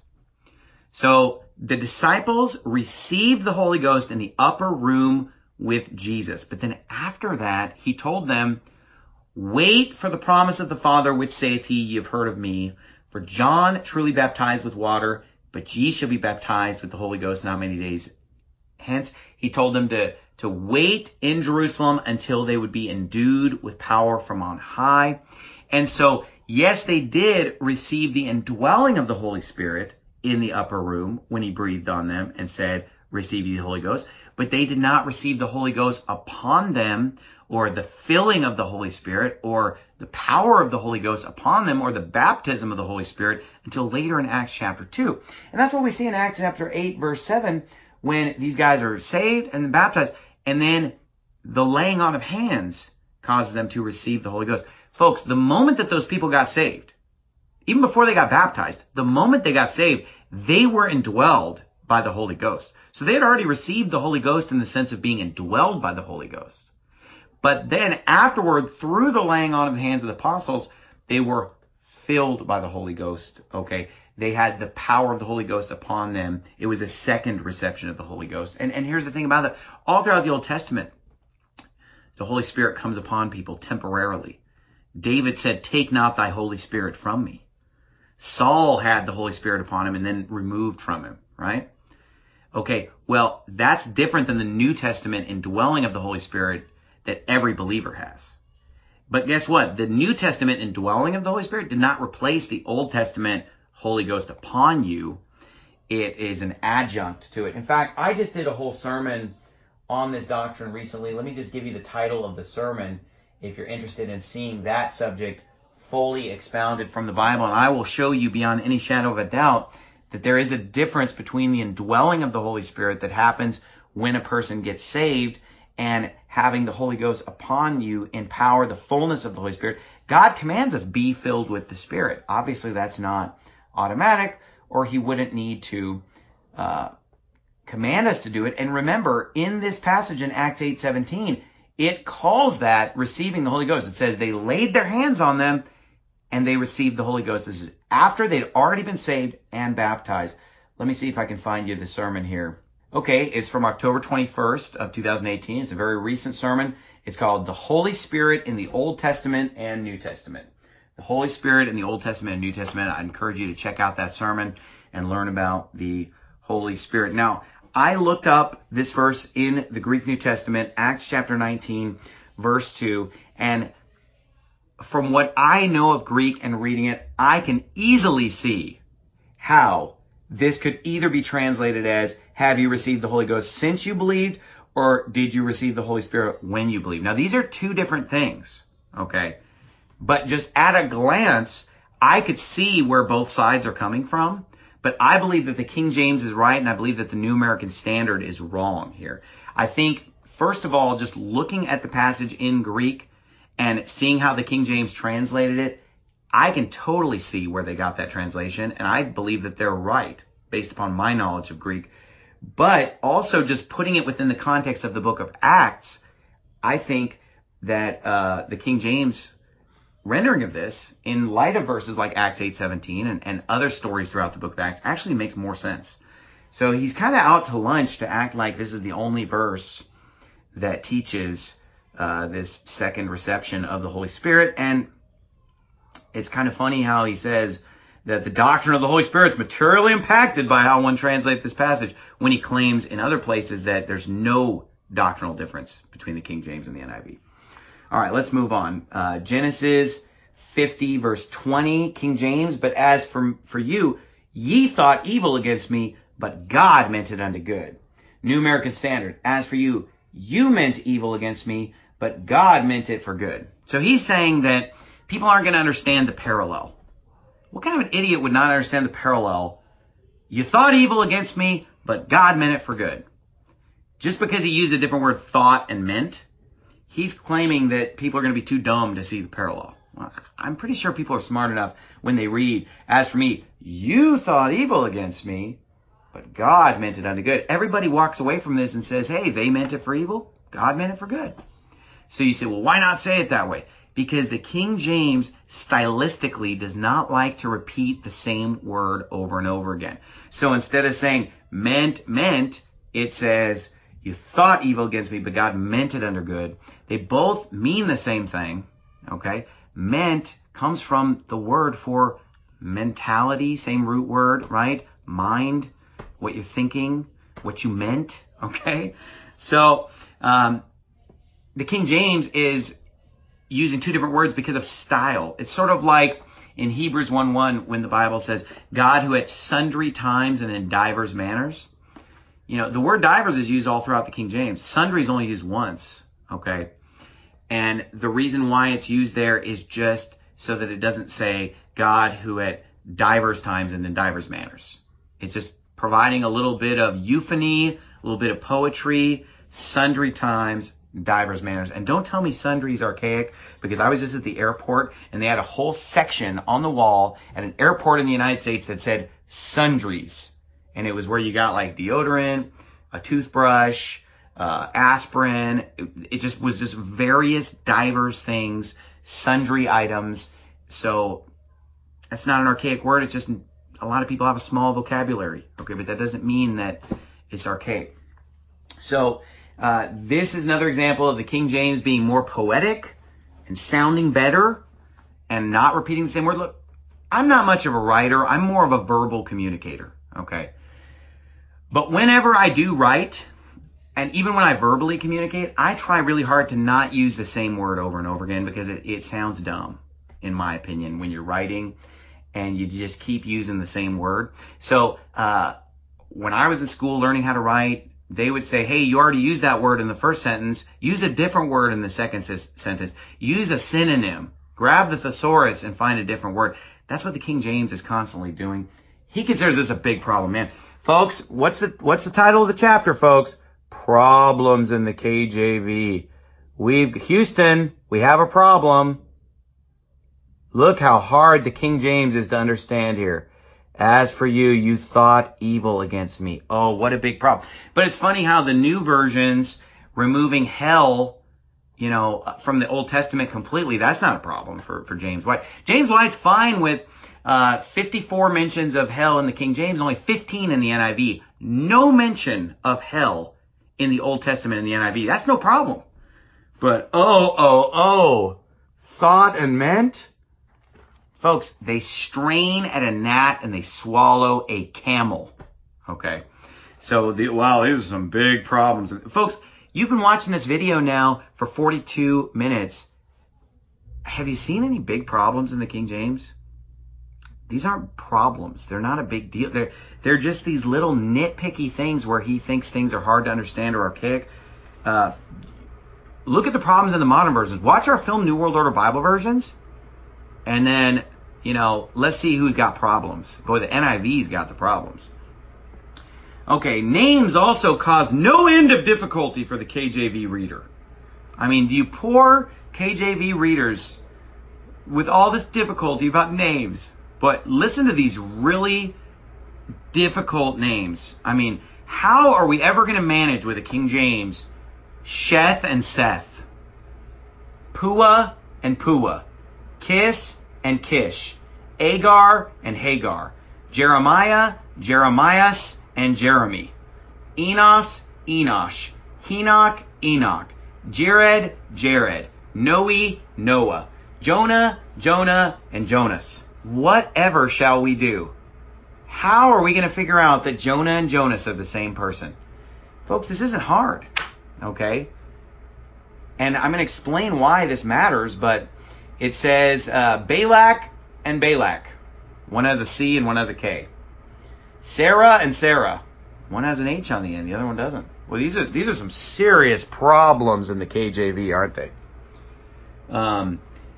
So the disciples received the Holy Ghost in the upper room with Jesus. But then after that, he told them, wait for the promise of the Father, which saith he, ye have heard of me. For John truly baptized with water, but ye shall be baptized with the Holy Ghost not many days hence. He told them to, to wait in Jerusalem until they would be endued with power from on high. And so, yes, they did receive the indwelling of the Holy Spirit in the upper room when he breathed on them and said, receive ye the Holy Ghost. But they did not receive the Holy Ghost upon them, or the filling of the Holy Spirit, or the power of the Holy Ghost upon them, or the baptism of the Holy Spirit until later in Acts chapter two. And that's what we see in Acts chapter eight, verse seven, when these guys are saved and baptized. And then the laying on of hands causes them to receive the Holy Ghost. Folks, the moment that those people got saved, even before they got baptized, the moment they got saved, they were indwelled by the Holy Ghost. So they had already received the Holy Ghost in the sense of being indwelled by the Holy Ghost. But then afterward, through the laying on of the hands of the apostles, they were filled by the Holy Ghost, okay? They had the power of the Holy Ghost upon them. It was a second reception of the Holy Ghost. And, and here's the thing about it. All throughout the Old Testament, the Holy Spirit comes upon people temporarily. David said, take not thy Holy Spirit from me. Saul had the Holy Spirit upon him and then removed from him, right? Okay, well, that's different than the New Testament indwelling of the Holy Spirit that every believer has. But guess what? The New Testament indwelling of the Holy Spirit did not replace the Old Testament Holy Ghost upon you. It is an adjunct to it. In fact, I just did a whole sermon on this doctrine recently. Let me just give you the title of the sermon if you're interested in seeing that subject fully expounded from the Bible. And I will show you beyond any shadow of a doubt that there is a difference between the indwelling of the Holy Spirit that happens when a person gets saved and having the Holy Ghost upon you in power, the fullness of the Holy Spirit. God commands us, be filled with the Spirit. Obviously, that's not automatic, or he wouldn't need to uh, command us to do it. And remember, in this passage in Acts eight seventeen, it calls that receiving the Holy Ghost. It says they laid their hands on them and they received the Holy Ghost. This is after they'd already been saved and baptized. Let me see if I can find you the sermon here. Okay, it's from October twenty-first of two thousand eighteen. It's a very recent sermon. It's called The Holy Spirit in the Old Testament and New Testament. The Holy Spirit in the Old Testament and New Testament. I encourage you to check out that sermon and learn about the Holy Spirit. Now, I looked up this verse in the Greek New Testament, Acts chapter nineteen, verse two, and from what I know of Greek and reading it, I can easily see how this could either be translated as, have you received the Holy Ghost since you believed, or did you receive the Holy Spirit when you believed? Now, these are two different things, okay? But just at a glance, I could see where both sides are coming from. But I believe that the King James is right, and I believe that the New American Standard is wrong here. I think, first of all, just looking at the passage in Greek and seeing how the King James translated it, I can totally see where they got that translation, and I believe that they're right based upon my knowledge of Greek. But also just putting it within the context of the book of Acts, I think that uh, the King James rendering of this, in light of verses like Acts eight seventeen and, and other stories throughout the book of Acts, actually makes more sense. So he's kind of out to lunch to act like this is the only verse that teaches uh, this second reception of the Holy Spirit. And it's kind of funny how he says that the doctrine of the Holy Spirit is materially impacted by how one translates this passage, when he claims in other places that there's no doctrinal difference between the King James and the N I V. All right, let's move on. Uh, Genesis fifty, verse twenty, King James. But as for, for you, ye thought evil against me, but God meant it unto good. New American Standard. As for you, you meant evil against me, but God meant it for good. So he's saying that people aren't going to understand the parallel. What kind of an idiot would not understand the parallel? You thought evil against me, but God meant it for good. Just because he used a different word, thought and meant, he's claiming that people are going to be too dumb to see the parallel. Well, I'm pretty sure people are smart enough when they read, as for me, you thought evil against me, but God meant it unto good. Everybody walks away from this and says, hey, they meant it for evil. God meant it for good. So you say, well, why not say it that way? Because the King James stylistically does not like to repeat the same word over and over again. So instead of saying meant, meant, it says, you thought evil against me, but God meant it under good. They both mean the same thing, okay? Meant comes from the word for mentality, same root word, right? Mind, what you're thinking, what you meant, okay? So um, the King James is using two different words because of style. It's sort of like in Hebrews one one when the Bible says, God who at sundry times and in divers manners. You know, the word divers is used all throughout the King James. Sundry is only used once, okay? And the reason why it's used there is just so that it doesn't say God who at divers times and in divers manners. It's just providing a little bit of euphony, a little bit of poetry sundry times, divers manners. And don't tell me sundry is archaic, because I was just at the airport and they had a whole section on the wall at an airport in the United States that said sundries. And it was where you got like deodorant, a toothbrush, uh, aspirin. It, it just was just various divers things, sundry items. So that's not an archaic word. It's just a lot of people have a small vocabulary. Okay, but that doesn't mean that it's archaic. So uh, this is another example of the King James being more poetic and sounding better and not repeating the same word. Look, I'm not much of a writer. I'm more of a verbal communicator. Okay. But whenever I do write, and even when I verbally communicate, I try really hard to not use the same word over and over again, because it, it sounds dumb, in my opinion, when you're writing and you just keep using the same word. So uh, when I was in school learning how to write, they would say, hey, you already used that word in the first sentence. Use a different word in the second s- sentence. Use a synonym. Grab the thesaurus and find a different word. That's what the King James is constantly doing. He considers this a big problem, man. Folks, what's the what's the title of the chapter, folks? Problems in the K J V. We've Houston, we have a problem. Look how hard the King James is to understand here. As for you, you thought evil against me. Oh, what a big problem. But it's funny how the new versions removing hell, you know, from the Old Testament completely, that's not a problem for, for James White. James White's fine with uh, fifty-four mentions of hell in the King James, only fifteen in the N I V. No mention of hell in the Old Testament in the N I V. That's no problem. But, oh, oh, oh, thought and meant? Folks, they strain at a gnat and they swallow a camel. Okay. So, the, wow, these are some big problems. Folks, you've been watching this video now for forty-two minutes. Have you seen any big problems in the King James? These aren't problems. They're not a big deal. They're, they're just these little nitpicky things where he thinks things are hard to understand or archaic. Uh, look at the problems in the modern versions. Watch our film New World Order Bible versions. And then, you know, let's see who got problems. Boy, the N I V's got the problems. Okay, names also cause no end of difficulty for the K J V reader. I mean, do you poor K J V readers with all this difficulty about names? But listen to these really difficult names. I mean, how are we ever going to manage with a King James Sheth and Seth, Pua and Pua, Kiss and Kish, Agar and Hagar, Jeremiah, Jeremias, and Jeremy, Enos, Enosh, Henoch, Enoch, Jared, Jared, Noe, Noah, Jonah, Jonah, and Jonas. Whatever shall we do? How are we going to figure out that Jonah and Jonas are the same person? Folks, this isn't hard, okay? And I'm going to explain why this matters, but it says uh, Balak and Balak. One has a C and one has a K. Sarah and Sarah. One has an H on the end, the other one doesn't. Well, these are these are some serious problems in the K J V, aren't they? Um,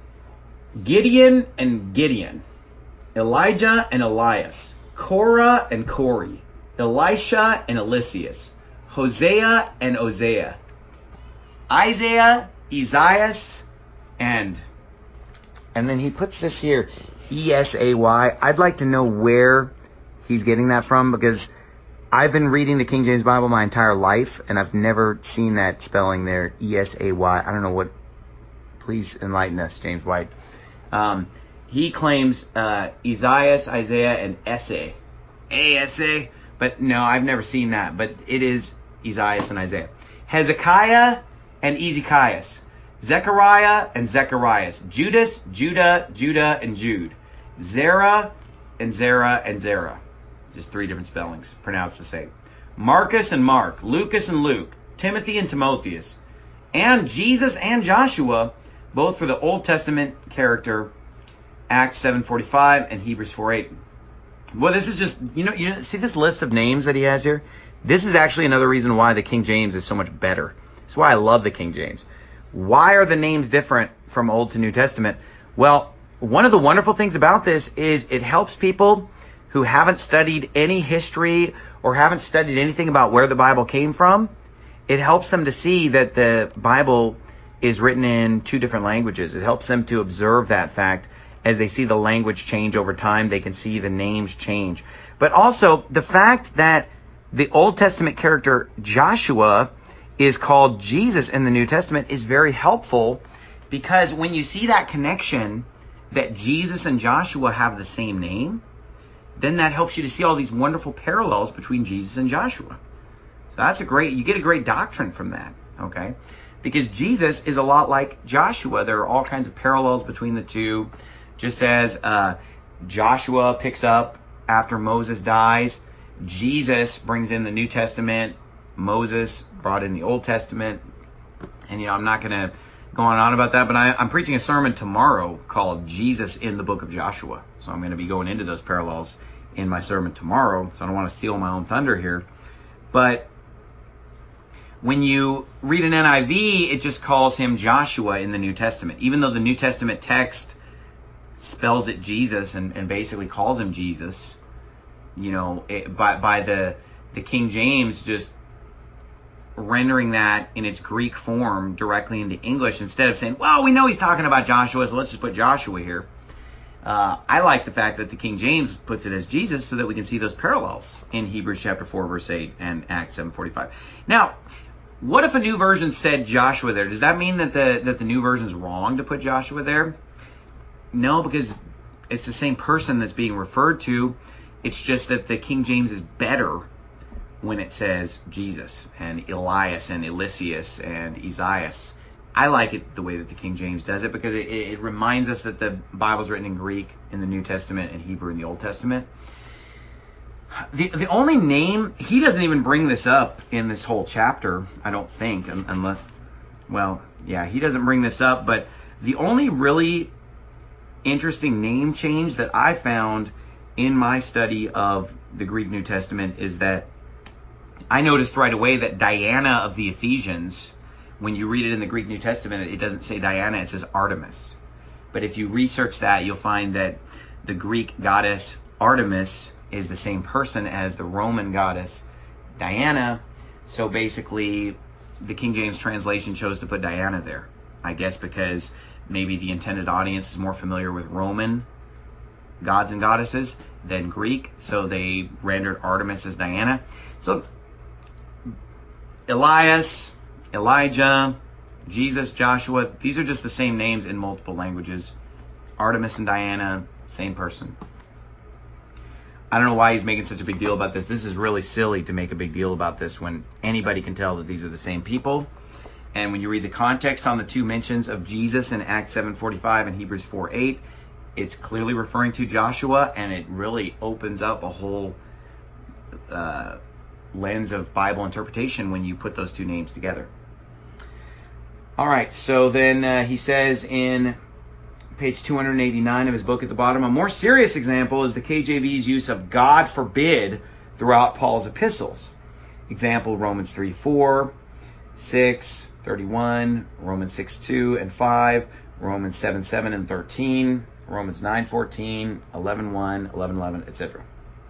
Gideon and Gideon. Elijah and Elias. Korah and Corey. Elisha and Eliseus. Hosea and Osea. Isaiah, Isaias, and... And then he puts this here, E S A Y. I'd like to know where he's getting that from, because I've been reading the King James Bible my entire life, and I've never seen that spelling there, E S A Y. I don't know what... Please enlighten us, James White. Um, he claims uh, Isaias, Isaiah, and Essay. A S A. But no, I've never seen that. But it is Isaias and Isaiah. Hezekiah and Ezekias. Zechariah and Zecharias. Judas, Judah, Judah, and Jude. Zerah and Zerah and Zerah. Just three different spellings, pronounced the same. Marcus and Mark. Lucas and Luke. Timothy and Timotheus. And Jesus and Joshua, both for the Old Testament character, Acts seven forty-five and Hebrews four eight. Well, this is just, you know, you see this list of names that he has here? This is actually another reason why the King James is so much better. That's why I love the King James. Why are the names different from Old to New Testament? Well, one of the wonderful things about this is it helps people who haven't studied any history or haven't studied anything about where the Bible came from. it helps them to see that the Bible is written in two different languages. It helps them to observe that fact. As they see the language change over time, they can see the names change. But also, the fact that the Old Testament character Joshua is called Jesus in the New Testament is very helpful, because when you see that connection, that Jesus and Joshua have the same name, then that helps you to see all these wonderful parallels between Jesus and Joshua. So that's a great, you get a great doctrine from that, okay? Because Jesus is a lot like Joshua. There are all kinds of parallels between the two. Just as uh, Joshua picks up after Moses dies, Jesus brings in the New Testament. Moses brought in the Old Testament. And, you know, I'm not going to go on and on about that, but I, I'm preaching a sermon tomorrow called Jesus in the Book of Joshua. So I'm going to be going into those parallels in my sermon tomorrow. So I don't want to steal my own thunder here. But when you read an N I V, it just calls him Joshua in the New Testament. Even though the New Testament text spells it Jesus and, and basically calls him Jesus, you know, it, by, by the, the King James just rendering that in its Greek form directly into English, instead of saying, well, we know he's talking about Joshua, so let's just put Joshua here. Uh, I like the fact that the King James puts it as Jesus so that we can see those parallels in Hebrews chapter four, verse eight and Acts seven forty-five. Now, what if a new version said Joshua there? Does that mean that the, that the new version is wrong to put Joshua there? No, because it's the same person that's being referred to. It's just that the King James is better when it says Jesus and Elias and Eliseus and Isaias. I like it the way that the King James does it, because it, it reminds us that the Bible's written in Greek in the New Testament and Hebrew in the Old Testament. The the only name, he doesn't even bring this up in this whole chapter, I don't think, unless, well, yeah, he doesn't bring this up, but the only really interesting name change that I found in my study of the Greek New Testament is that I noticed right away that Diana of the Ephesians, when you read it in the Greek New Testament, it doesn't say Diana, it says Artemis. But if you research that, you'll find that the Greek goddess Artemis is the same person as the Roman goddess Diana. So basically, the King James translation chose to put Diana there. I guess because maybe the intended audience is more familiar with Roman gods and goddesses than Greek, so they rendered Artemis as Diana. So Elias, Elijah, Jesus, Joshua, these are just the same names in multiple languages. Artemis and Diana, same person. I don't know why he's making such a big deal about this. This is really silly to make a big deal about this when anybody can tell that these are the same people. And when you read the context on the two mentions of Jesus in Acts seven forty-five and Hebrews four eight, it's clearly referring to Joshua, and it really opens up a whole uh, lens of Bible interpretation when you put those two names together. All right, so then uh, he says in page two eighty-nine of his book at the bottom, a more serious example is the K J V's use of God forbid throughout Paul's epistles. Example, Romans three four, six, thirty-one, Romans six two and five, Romans seven seven and thirteen, Romans nine fourteen, eleven one, eleven eleven, et cetera.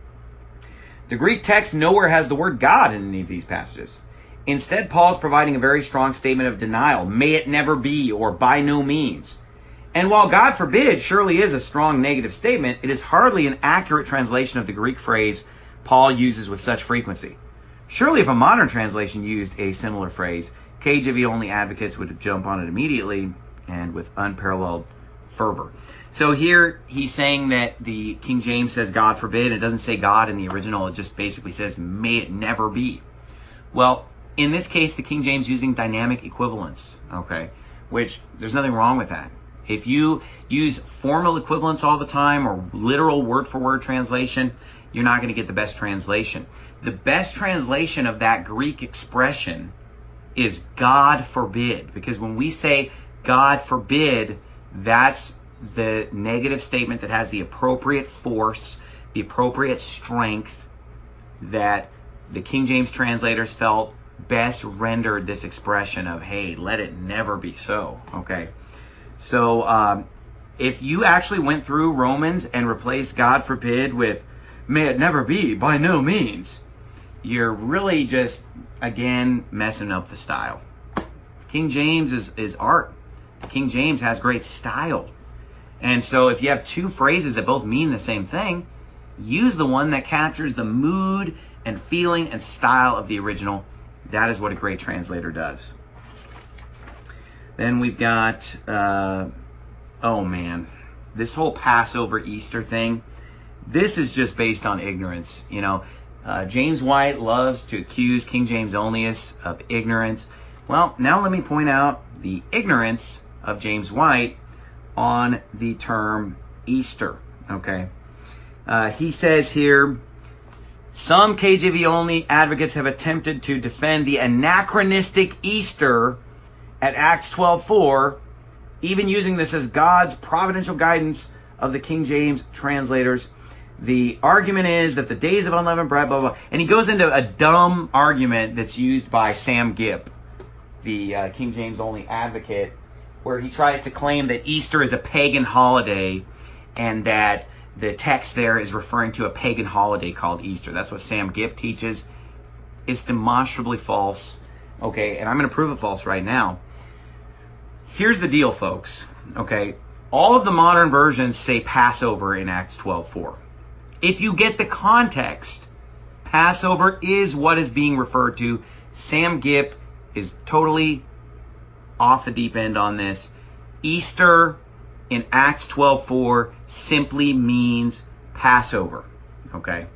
The Greek text nowhere has the word God in any of these passages. Instead, Paul is providing a very strong statement of denial. May it never be, or by no means. And while God forbid surely is a strong negative statement, it is hardly an accurate translation of the Greek phrase Paul uses with such frequency. Surely if a modern translation used a similar phrase, K J V only advocates would jump on it immediately and with unparalleled fervor. So here he's saying that the King James says God forbid. It doesn't say God in the original. It just basically says may it never be. Well, in this case, the King James using dynamic equivalence, okay, which there's nothing wrong with that. If you use formal equivalence all the time or literal word-for-word translation, you're not going to get the best translation. The best translation of that Greek expression is God forbid, because when we say God forbid, that's the negative statement that has the appropriate force, the appropriate strength that the King James translators felt best rendered this expression of, hey, let it never be so, okay? So um, if you actually went through Romans and replaced God forbid with may it never be, by no means, you're really just, again, messing up the style. King James is, is art. King James has great style. And so if you have two phrases that both mean the same thing, use the one that captures the mood and feeling and style of the original. That is what a great translator does. Then we've got, uh, oh man, this whole Passover Easter thing. This is just based on ignorance. You know, uh, James White loves to accuse King James Onlyists of ignorance. Well, now let me point out the ignorance of James White on the term Easter. Okay. Uh, he says here, some K J V only advocates have attempted to defend the anachronistic Easter at Acts twelve four, even using this as God's providential guidance of the King James translators. The argument is that the days of unleavened bread, blah, blah, blah. And he goes into a dumb argument that's used by Sam Gipp, the uh, King James only advocate, where he tries to claim that Easter is a pagan holiday and that the text there is referring to a pagan holiday called Easter. That's what Sam Gipp teaches. It's demonstrably false. Okay, and I'm going to prove it false right now. Here's the deal, folks. Okay, all of the modern versions say Passover in Acts twelve four. If you get the context, Passover is what is being referred to. Sam Gipp is totally off the deep end on this. Easter in Acts twelve four simply means Passover. Okay?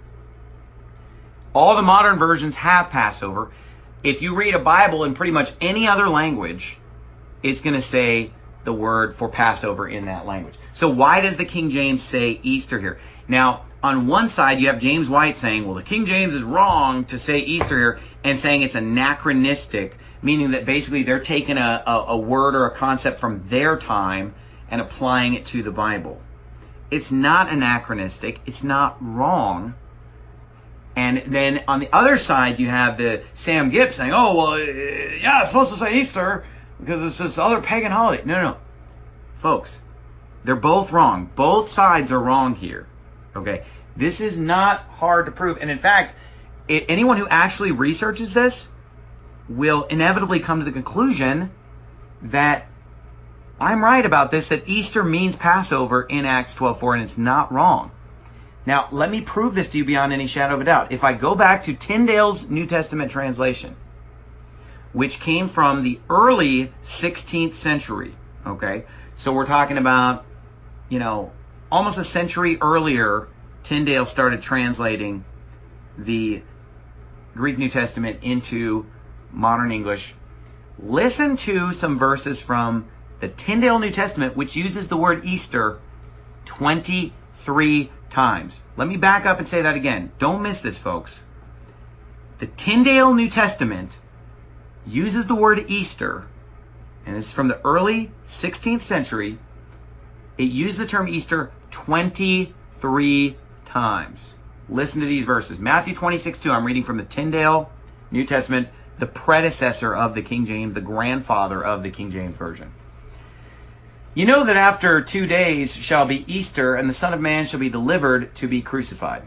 All the modern versions have Passover. If you read a Bible in pretty much any other language, it's going to say the word for Passover in that language. So why does the King James say Easter here? Now, on one side, you have James White saying, well, the King James is wrong to say Easter here, and saying it's anachronistic, meaning that basically they're taking a, a, a word or a concept from their time and applying it to the Bible. It's not anachronistic. It's not wrong. And then on the other side, you have the Sam Gipp saying, oh, well, yeah, it's supposed to say Easter because it's this other pagan holiday. No, no, no. Folks, they're both wrong. Both sides are wrong here. Okay? This is not hard to prove. And in fact, it, anyone who actually researches this will inevitably come to the conclusion that I'm right about this, that Easter means Passover in Acts twelve four, and it's not wrong. Now, let me prove this to you beyond any shadow of a doubt. If I go back to Tyndale's New Testament translation, which came from the early sixteenth century, okay? So we're talking about, you know, almost a century earlier, Tyndale started translating the Greek New Testament into modern English. Listen to some verses from the Tyndale New Testament, which uses the word Easter twenty-three times. Let me back up and say that again. Don't miss this, folks. The Tyndale New Testament uses the word Easter, and it's from the early sixteenth century. It used the term Easter twenty-three times. Listen to these verses. Matthew twenty-six two, I'm reading from the Tyndale New Testament, the predecessor of the King James, the grandfather of the King James Version. You know that after two days shall be Easter, and the Son of Man shall be delivered to be crucified.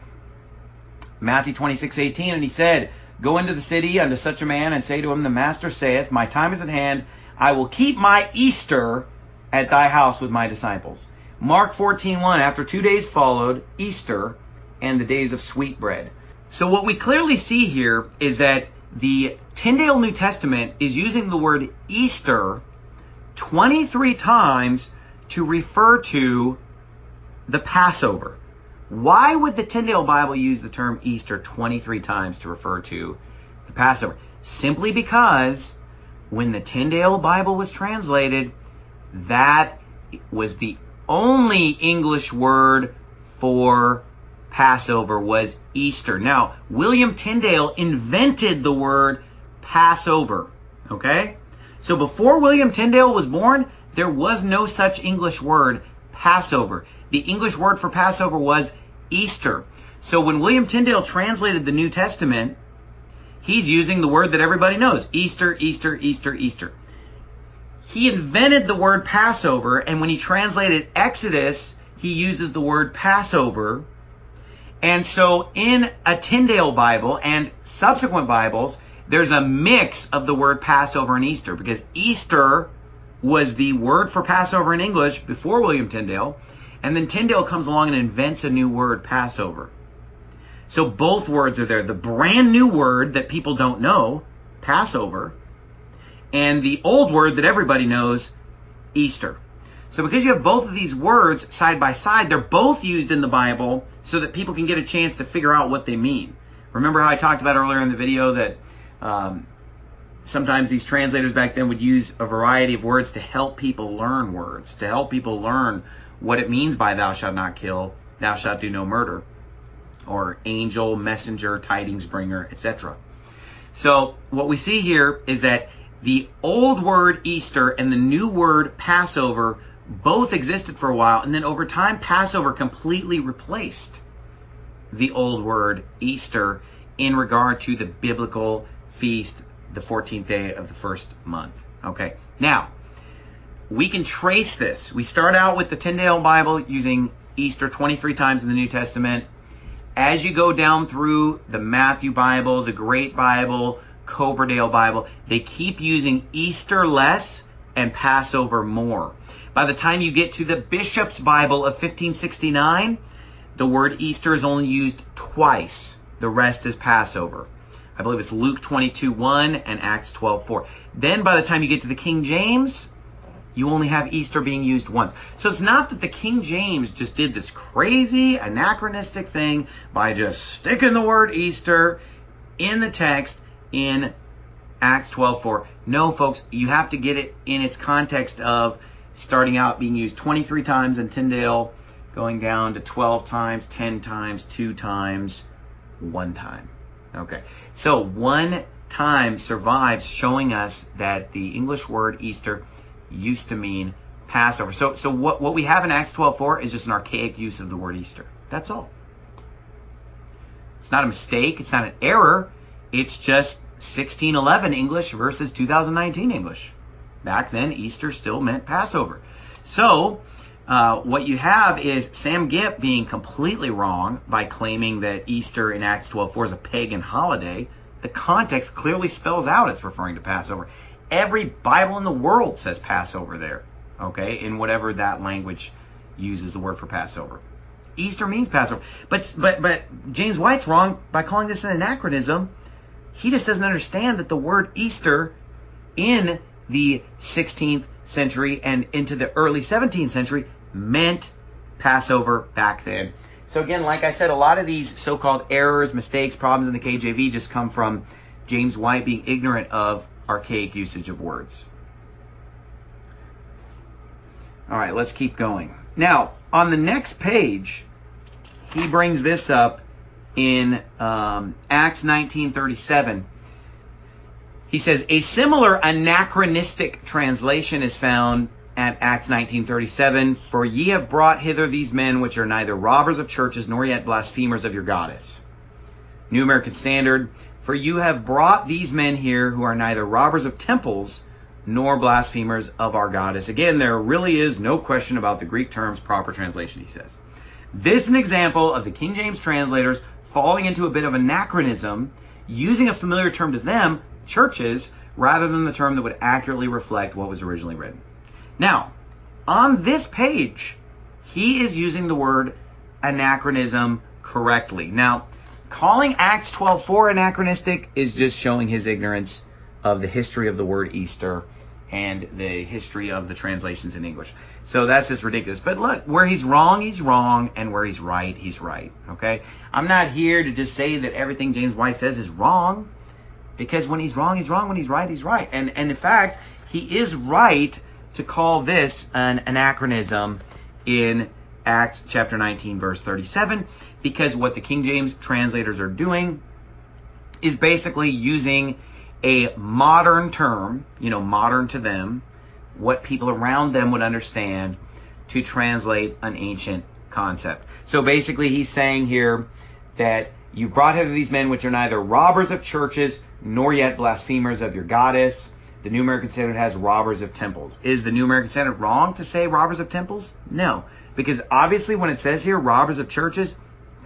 Matthew twenty-six eighteen, and he said, go into the city unto such a man, and say to him, the Master saith, my time is at hand, I will keep my Easter at thy house with my disciples. Mark fourteen one, after two days followed Easter and the days of sweet bread. So what we clearly see here is that the Tyndale New Testament is using the word Easter twenty-three times to refer to the Passover. Why would the Tyndale Bible use the term Easter twenty-three times to refer to the Passover? Simply because when the Tyndale Bible was translated, that was the only English word for Passover was Easter. Now, William Tyndale invented the word Passover, okay? So before William Tyndale was born, there was no such English word, Passover. The English word for Passover was Easter. So when William Tyndale translated the New Testament, he's using the word that everybody knows, Easter, Easter, Easter, Easter. He invented the word Passover, and when he translated Exodus, he uses the word Passover. And so in a Tyndale Bible and subsequent Bibles, there's a mix of the word Passover and Easter, because Easter was the word for Passover in English before William Tyndale, and then Tyndale comes along and invents a new word, Passover. So both words are there. The brand new word that people don't know, Passover, and the old word that everybody knows, Easter. So because you have both of these words side by side, they're both used in the Bible so that people can get a chance to figure out what they mean. Remember how I talked about earlier in the video that um, sometimes these translators back then would use a variety of words to help people learn words, to help people learn what it means by thou shalt not kill, thou shalt do no murder, or angel, messenger, tidings bringer, et cetera. So what we see here is that the old word Easter and the new word Passover both existed for a while, and then over time Passover completely replaced the old word Easter in regard to the biblical feast, the fourteenth day of the first month. Okay, now we can trace this. We start out with the Tyndale Bible using Easter twenty-three times in the New Testament. As you go down through the Matthew Bible, the Great Bible, Coverdale Bible, they keep using Easter less and Passover more. By the time you get to the Bishop's Bible of fifteen sixty-nine, the word Easter is only used twice. The rest is Passover. I believe it's Luke twenty-two one and Acts twelve four. Then by the time you get to the King James, you only have Easter being used once. So it's not that the King James just did this crazy anachronistic thing by just sticking the word Easter in the text in Acts twelve four. No, folks, you have to get it in its context of starting out being used twenty-three times in Tyndale, going down to twelve times, ten times, two times, one time. Okay, so one time survives, showing us that the English word Easter used to mean Passover. So so what, what we have in Acts twelve four is just an archaic use of the word Easter. That's all. It's not a mistake. It's not an error. It's just sixteen eleven English versus two thousand nineteen English. Back then, Easter still meant Passover. So uh, what you have is Sam Gipp being completely wrong by claiming that Easter in Acts twelve four is a pagan holiday. The context clearly spells out it's referring to Passover. Every Bible in the world says Passover there, okay, in whatever that language uses the word for Passover. Easter means Passover. But but but James White's wrong by calling this an anachronism. He just doesn't understand that the word Easter in the sixteenth century and into the early seventeenth century meant Passover back then. So again, like I said, a lot of these so-called errors, mistakes, problems in the K J V just come from James White being ignorant of archaic usage of words. All right, let's keep going. Now, on the next page, he brings this up in um, Acts nineteen thirty-seven. He says, a similar anachronistic translation is found at Acts nineteen thirty-seven. For ye have brought hither these men which are neither robbers of churches nor yet blasphemers of your goddess. New American Standard. For you have brought these men here who are neither robbers of temples nor blasphemers of our goddess. Again, there really is no question about the Greek term's proper translation, he says. This is an example of the King James translators falling into a bit of anachronism, using a familiar term to them, churches, rather than the term that would accurately reflect what was originally written. Now, on this page, he is using the word anachronism correctly. Now, calling Acts twelve four anachronistic is just showing his ignorance of the history of the word Easter and the history of the translations in English. So that's just ridiculous. But look, where he's wrong, he's wrong, and where he's right, he's right. Okay? I'm not here to just say that everything James White says is wrong, because when he's wrong, he's wrong. When he's right, he's right. And, and in fact, he is right to call this an anachronism in Acts chapter nineteen, verse thirty-seven, because what the King James translators are doing is basically using a modern term, you know, modern to them, what people around them would understand, to translate an ancient concept. So basically he's saying here that you've brought hither these men which are neither robbers of churches nor yet blasphemers of your goddess. The New American Standard has robbers of temples. Is the New American Standard wrong to say robbers of temples? No. Because obviously when it says here robbers of churches,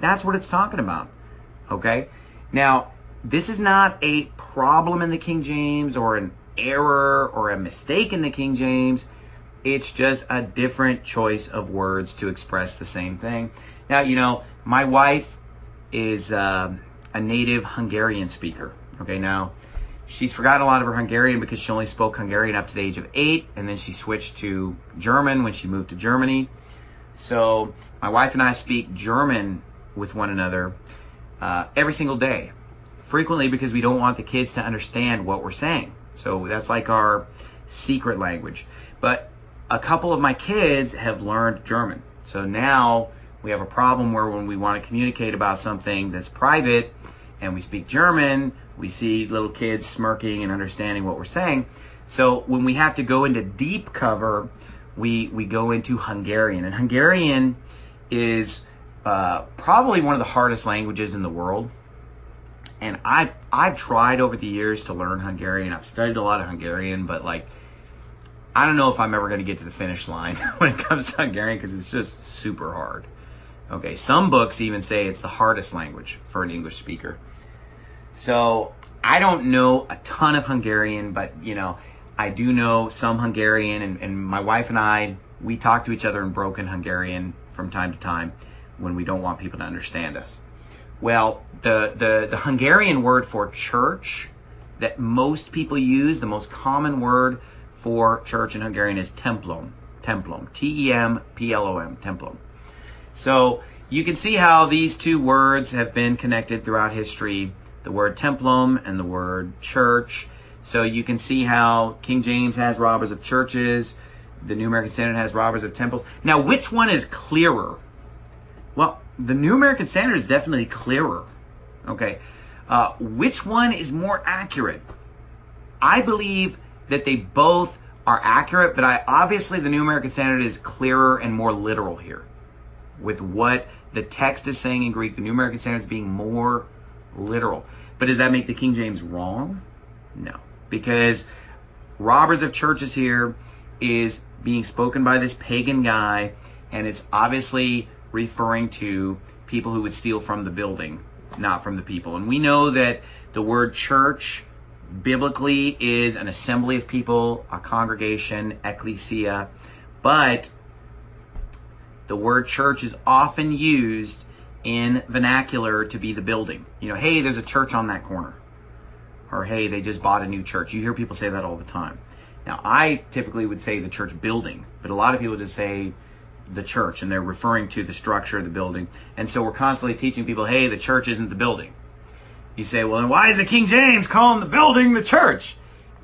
That's what it's talking about. Okay? Now, this is not a problem in the King James or an error or a mistake in the King James. It's just a different choice of words to express the same thing. Now, you know, my wife is uh, a native Hungarian speaker. Okay, now she's forgotten a lot of her Hungarian because she only spoke Hungarian up to the age of eight, and then she switched to German when she moved to Germany. So my wife and I speak German with one another uh, every single day, frequently, because we don't want the kids to understand what we're saying. So that's like our secret language. But a couple of my kids have learned German. So now we have a problem where when we want to communicate about something that's private and we speak German, we see little kids smirking and understanding what we're saying. So when we have to go into deep cover, we, we go into Hungarian. And Hungarian is uh, probably one of the hardest languages in the world. And I've, I've tried over the years to learn Hungarian. I've studied a lot of Hungarian, but like, I don't know if I'm ever going to get to the finish line when it comes to Hungarian because it's just super hard. Okay, some books even say it's the hardest language for an English speaker. So I don't know a ton of Hungarian, but you know, I do know some Hungarian, and, and my wife and I, we talk to each other in broken Hungarian from time to time when we don't want people to understand us. Well, the, the, the Hungarian word for church that most people use, the most common word for church in Hungarian is templom. Templom. T E M P L O M. Templom. So you can see how these two words have been connected throughout history. The word templom and the word church. So you can see how King James has robbers of churches. The New American Standard has robbers of temples. Now, which one is clearer? Well, the New American Standard is definitely clearer. Okay. Uh, which one is more accurate? I believe that they both are accurate, but I obviously the New American Standard is clearer and more literal here with what the text is saying in Greek. The New American Standard is being more literal. But does that make the King James wrong? No, because robbers of churches here is being spoken by this pagan guy, and it's obviously referring to people who would steal from the building, not from the people. And we know that the word church biblically is an assembly of people, a congregation, ecclesia, but the word church is often used in vernacular to be the building. You know, hey, there's a church on that corner. Or hey, they just bought a new church. You hear people say that all the time. Now, I typically would say the church building, but a lot of people just say the church, and they're referring to the structure of the building. And so we're constantly teaching people, hey, the church isn't the building. You say, well, then why is the King James calling the building the church?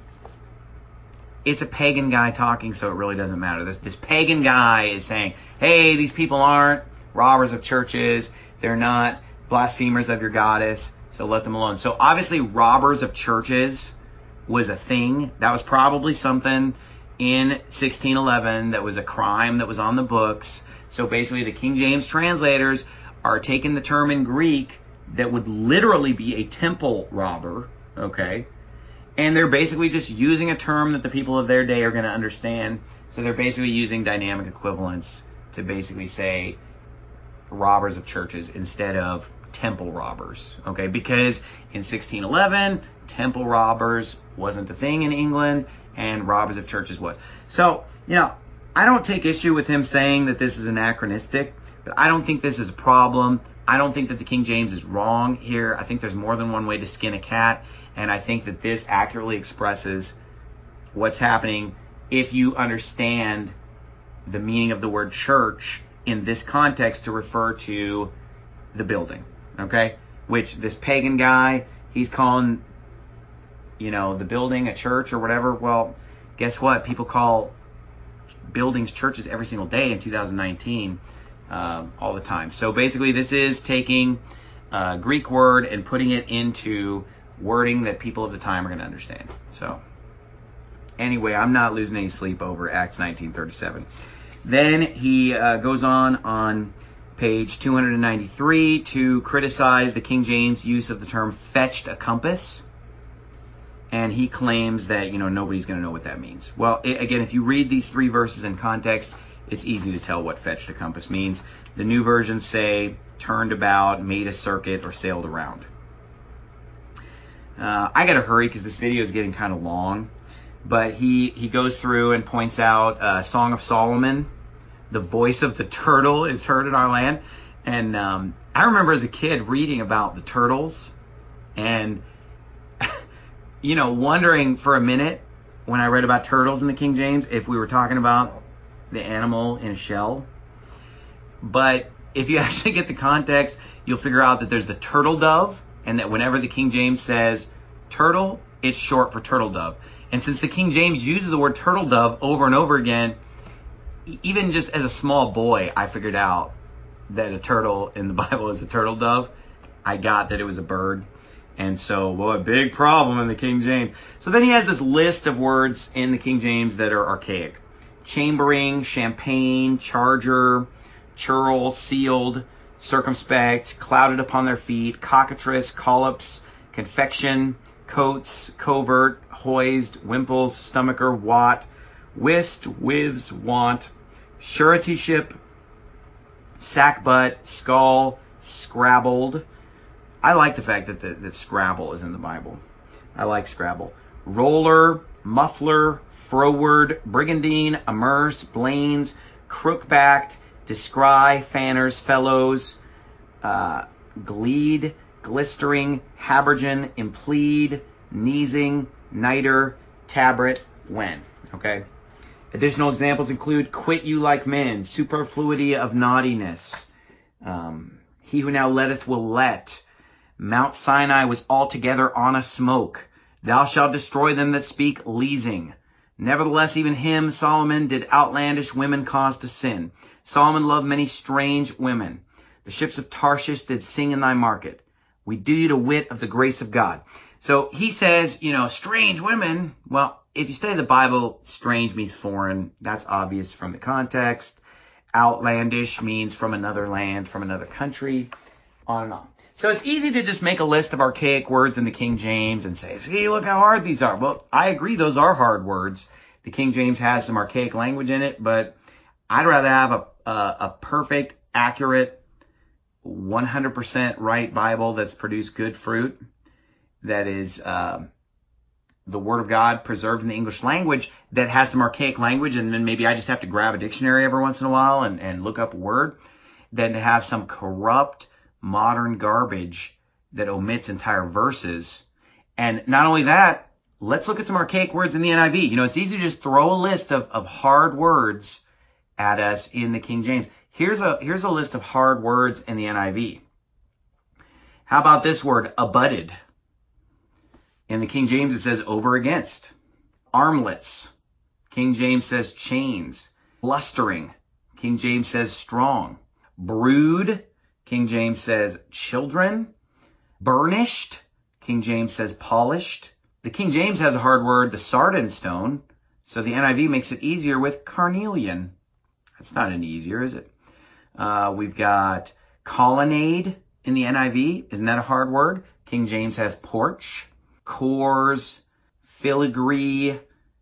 It's a pagan guy talking, so it really doesn't matter. This, this pagan guy is saying, hey, these people aren't robbers of churches. They're not blasphemers of your goddess, so let them alone. So obviously, robbers of churches was a thing. That was probably something in sixteen eleven that was a crime that was on the books. So basically, the King James translators are taking the term in Greek that would literally be a temple robber, okay? And they're basically just using a term that the people of their day are going to understand. So they're basically using dynamic equivalence to basically say robbers of churches instead of temple robbers, okay? Because in sixteen eleven, temple robbers wasn't a thing in England, and robbers of churches was. So, you know, I don't take issue with him saying that this is anachronistic, but I don't think this is a problem. I don't think that the King James is wrong here. I think there's more than one way to skin a cat, and I think that this accurately expresses what's happening if you understand the meaning of the word church in this context to refer to the building, okay? Which this pagan guy, he's calling, you know, the building a church or whatever. Well, guess what? People call buildings churches every single day in two thousand nineteen, um, all the time. So basically, this is taking a Greek word and putting it into wording that people of the time are going to understand. So anyway, I'm not losing any sleep over Acts nineteen thirty-seven. Then he uh, goes on on page two hundred ninety-three to criticize the King James use of the term fetched a compass. And he claims that, you know, nobody's going to know what that means. Well, it, again, if you read these three verses in context, it's easy to tell what fetched a compass means. The new versions say turned about, made a circuit, or sailed around. Uh, I gotta hurry because this video is getting kind of long. But he, he goes through and points out uh, Song of Solomon. The voice of the turtle is heard in our land. And um, I remember as a kid reading about the turtles and, you know, wondering for a minute when I read about turtles in the King James if we were talking about the animal in a shell. But if you actually get the context, you'll figure out that there's the turtle dove, and that whenever the King James says turtle, it's short for turtle dove. And since the King James uses the word turtle dove over and over again, even just as a small boy, I figured out that a turtle in the Bible is a turtle dove. I got that it was a bird. And so, well, a big problem in the King James. So then he has this list of words in the King James that are archaic. Chambering, champagne, charger, churl, sealed, circumspect, clouded upon their feet, cockatrice, collops, confection, coats, covert, hoised, wimples, stomacher, wat, whist, withs, want, suretyship, sackbutt, skull, scrabbled. I like the fact that, the, that Scrabble is in the Bible. I like Scrabble. Roller, muffler, froward, brigandine, immerse, blains, crookbacked, descry, fanners, fellows, uh, gleed, glistering, habergeon, implead, neezing, niter, tabret, when. Okay. Additional examples include quit you like men, superfluity of naughtiness. Um, he who now letteth will let. Mount Sinai was altogether on a smoke. Thou shalt destroy them that speak leasing. Nevertheless, even him, Solomon, did outlandish women cause to sin. Solomon loved many strange women. The ships of Tarshish did sing in thy market. We do you to wit of the grace of God. So he says, you know, strange women. Well, if you study the Bible, strange means foreign. That's obvious from the context. Outlandish means from another land, from another country, on and on. So it's easy to just make a list of archaic words in the King James and say, see, look how hard these are. Well, I agree, those are hard words. The King James has some archaic language in it, but I'd rather have a, a, a perfect, accurate, one hundred percent right Bible that's produced good fruit, that is uh, the Word of God preserved in the English language, that has some archaic language, and then maybe I just have to grab a dictionary every once in a while and, and look up a word, than to have some corrupt, modern garbage that omits entire verses. And not only that, let's look at some archaic words in the N I V. You know, it's easy to just throw a list of, of hard words at us in the King James. Here's a, here's a list of hard words in the N I V. How about this word, abutted? In the King James, it says over against. Armlets. King James says chains. Blustering. King James says strong. Brood. King James says children. Burnished. King James says polished. The King James has a hard word, the sardine stone. So the N I V makes it easier with carnelian. That's not any easier, is it? Uh, we've got colonnade in the N I V. Isn't that a hard word? King James has porch. Cores, filigree,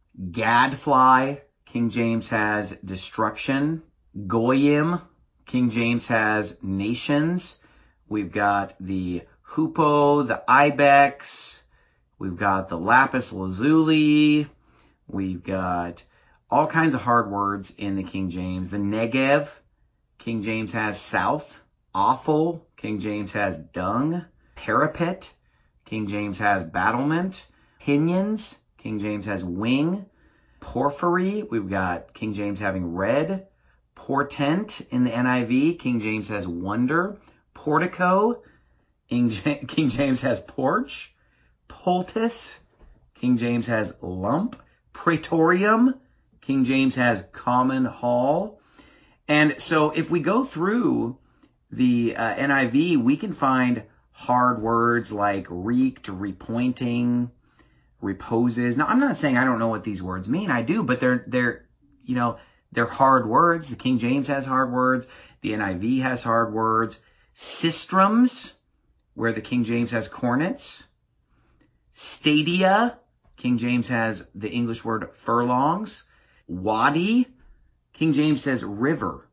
gadfly. King James has destruction. Goyim. King James has nations. We've got the hoopoe, the ibex. We've got the lapis lazuli. We've got all kinds of hard words in the King James. The Negev. King James has south. Offal. King James has dung. Parapet. King James has battlement. Pinions. King James has wing. Porphyry. We've got King James having red. Portent in the N I V. King James has wonder. Portico. King James has porch. Poultice. King James has lump. Praetorium. King James has common hall. And so if we go through the uh, N I V, we can find hard words like wreaked, repointing, reposes. Now, I'm not saying I don't know what these words mean. I do, but they're, they're, you know, they're hard words. The King James has hard words. The N I V has hard words. Sistrums, where the King James has cornets. Stadia, King James has the English word furlongs. Wadi, King James says river.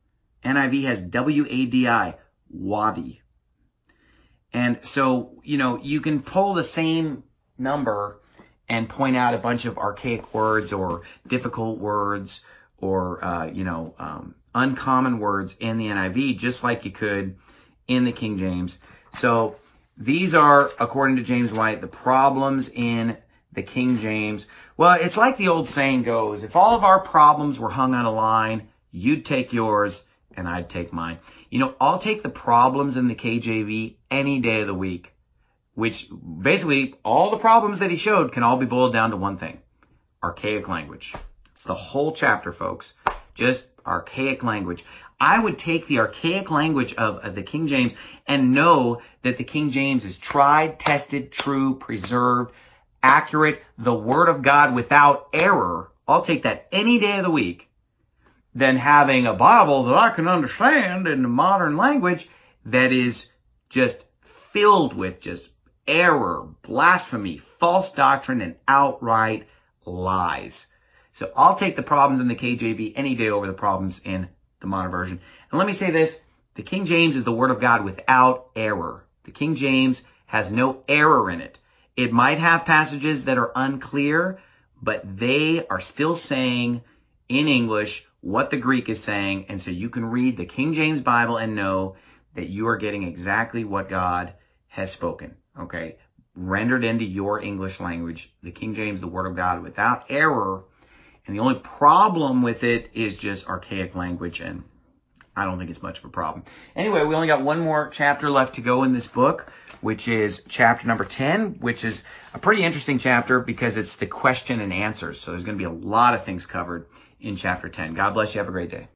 N I V has W A D I, wadi. And so, you know, you can pull the same number and point out a bunch of archaic words or difficult words or, uh, you know, um, uncommon words in the N I V, just like you could in the King James. So these are, according to James White, the problems in the King James. Well, it's like the old saying goes, if all of our problems were hung on a line, you'd take yours and I'd take mine. You know, I'll take the problems in the K J V any day of the week, which basically all the problems that he showed can all be boiled down to one thing: archaic language. It's the whole chapter, folks. Just archaic language. I would take the archaic language of, of the King James and know that the King James is tried, tested, true, preserved, accurate, the Word of God without error. I'll take that any day of the week than having a Bible that I can understand in the modern language that is just filled with just error, blasphemy, false doctrine, and outright lies. So I'll take the problems in the K J V any day over the problems in the modern version. And let me say this, the King James is the Word of God without error. The King James has no error in it. It might have passages that are unclear, but they are still saying in English what the Greek is saying. And so you can read the King James Bible and know that you are getting exactly what God has spoken. Okay? Rendered into your English language. The King James, the Word of God without error. And the only problem with it is just archaic language, and I don't think it's much of a problem. Anyway, we only got one more chapter left to go in this book, which is chapter number ten, which is a pretty interesting chapter because it's the question and answers. So there's going to be a lot of things covered in chapter ten. God bless you. Have a great day.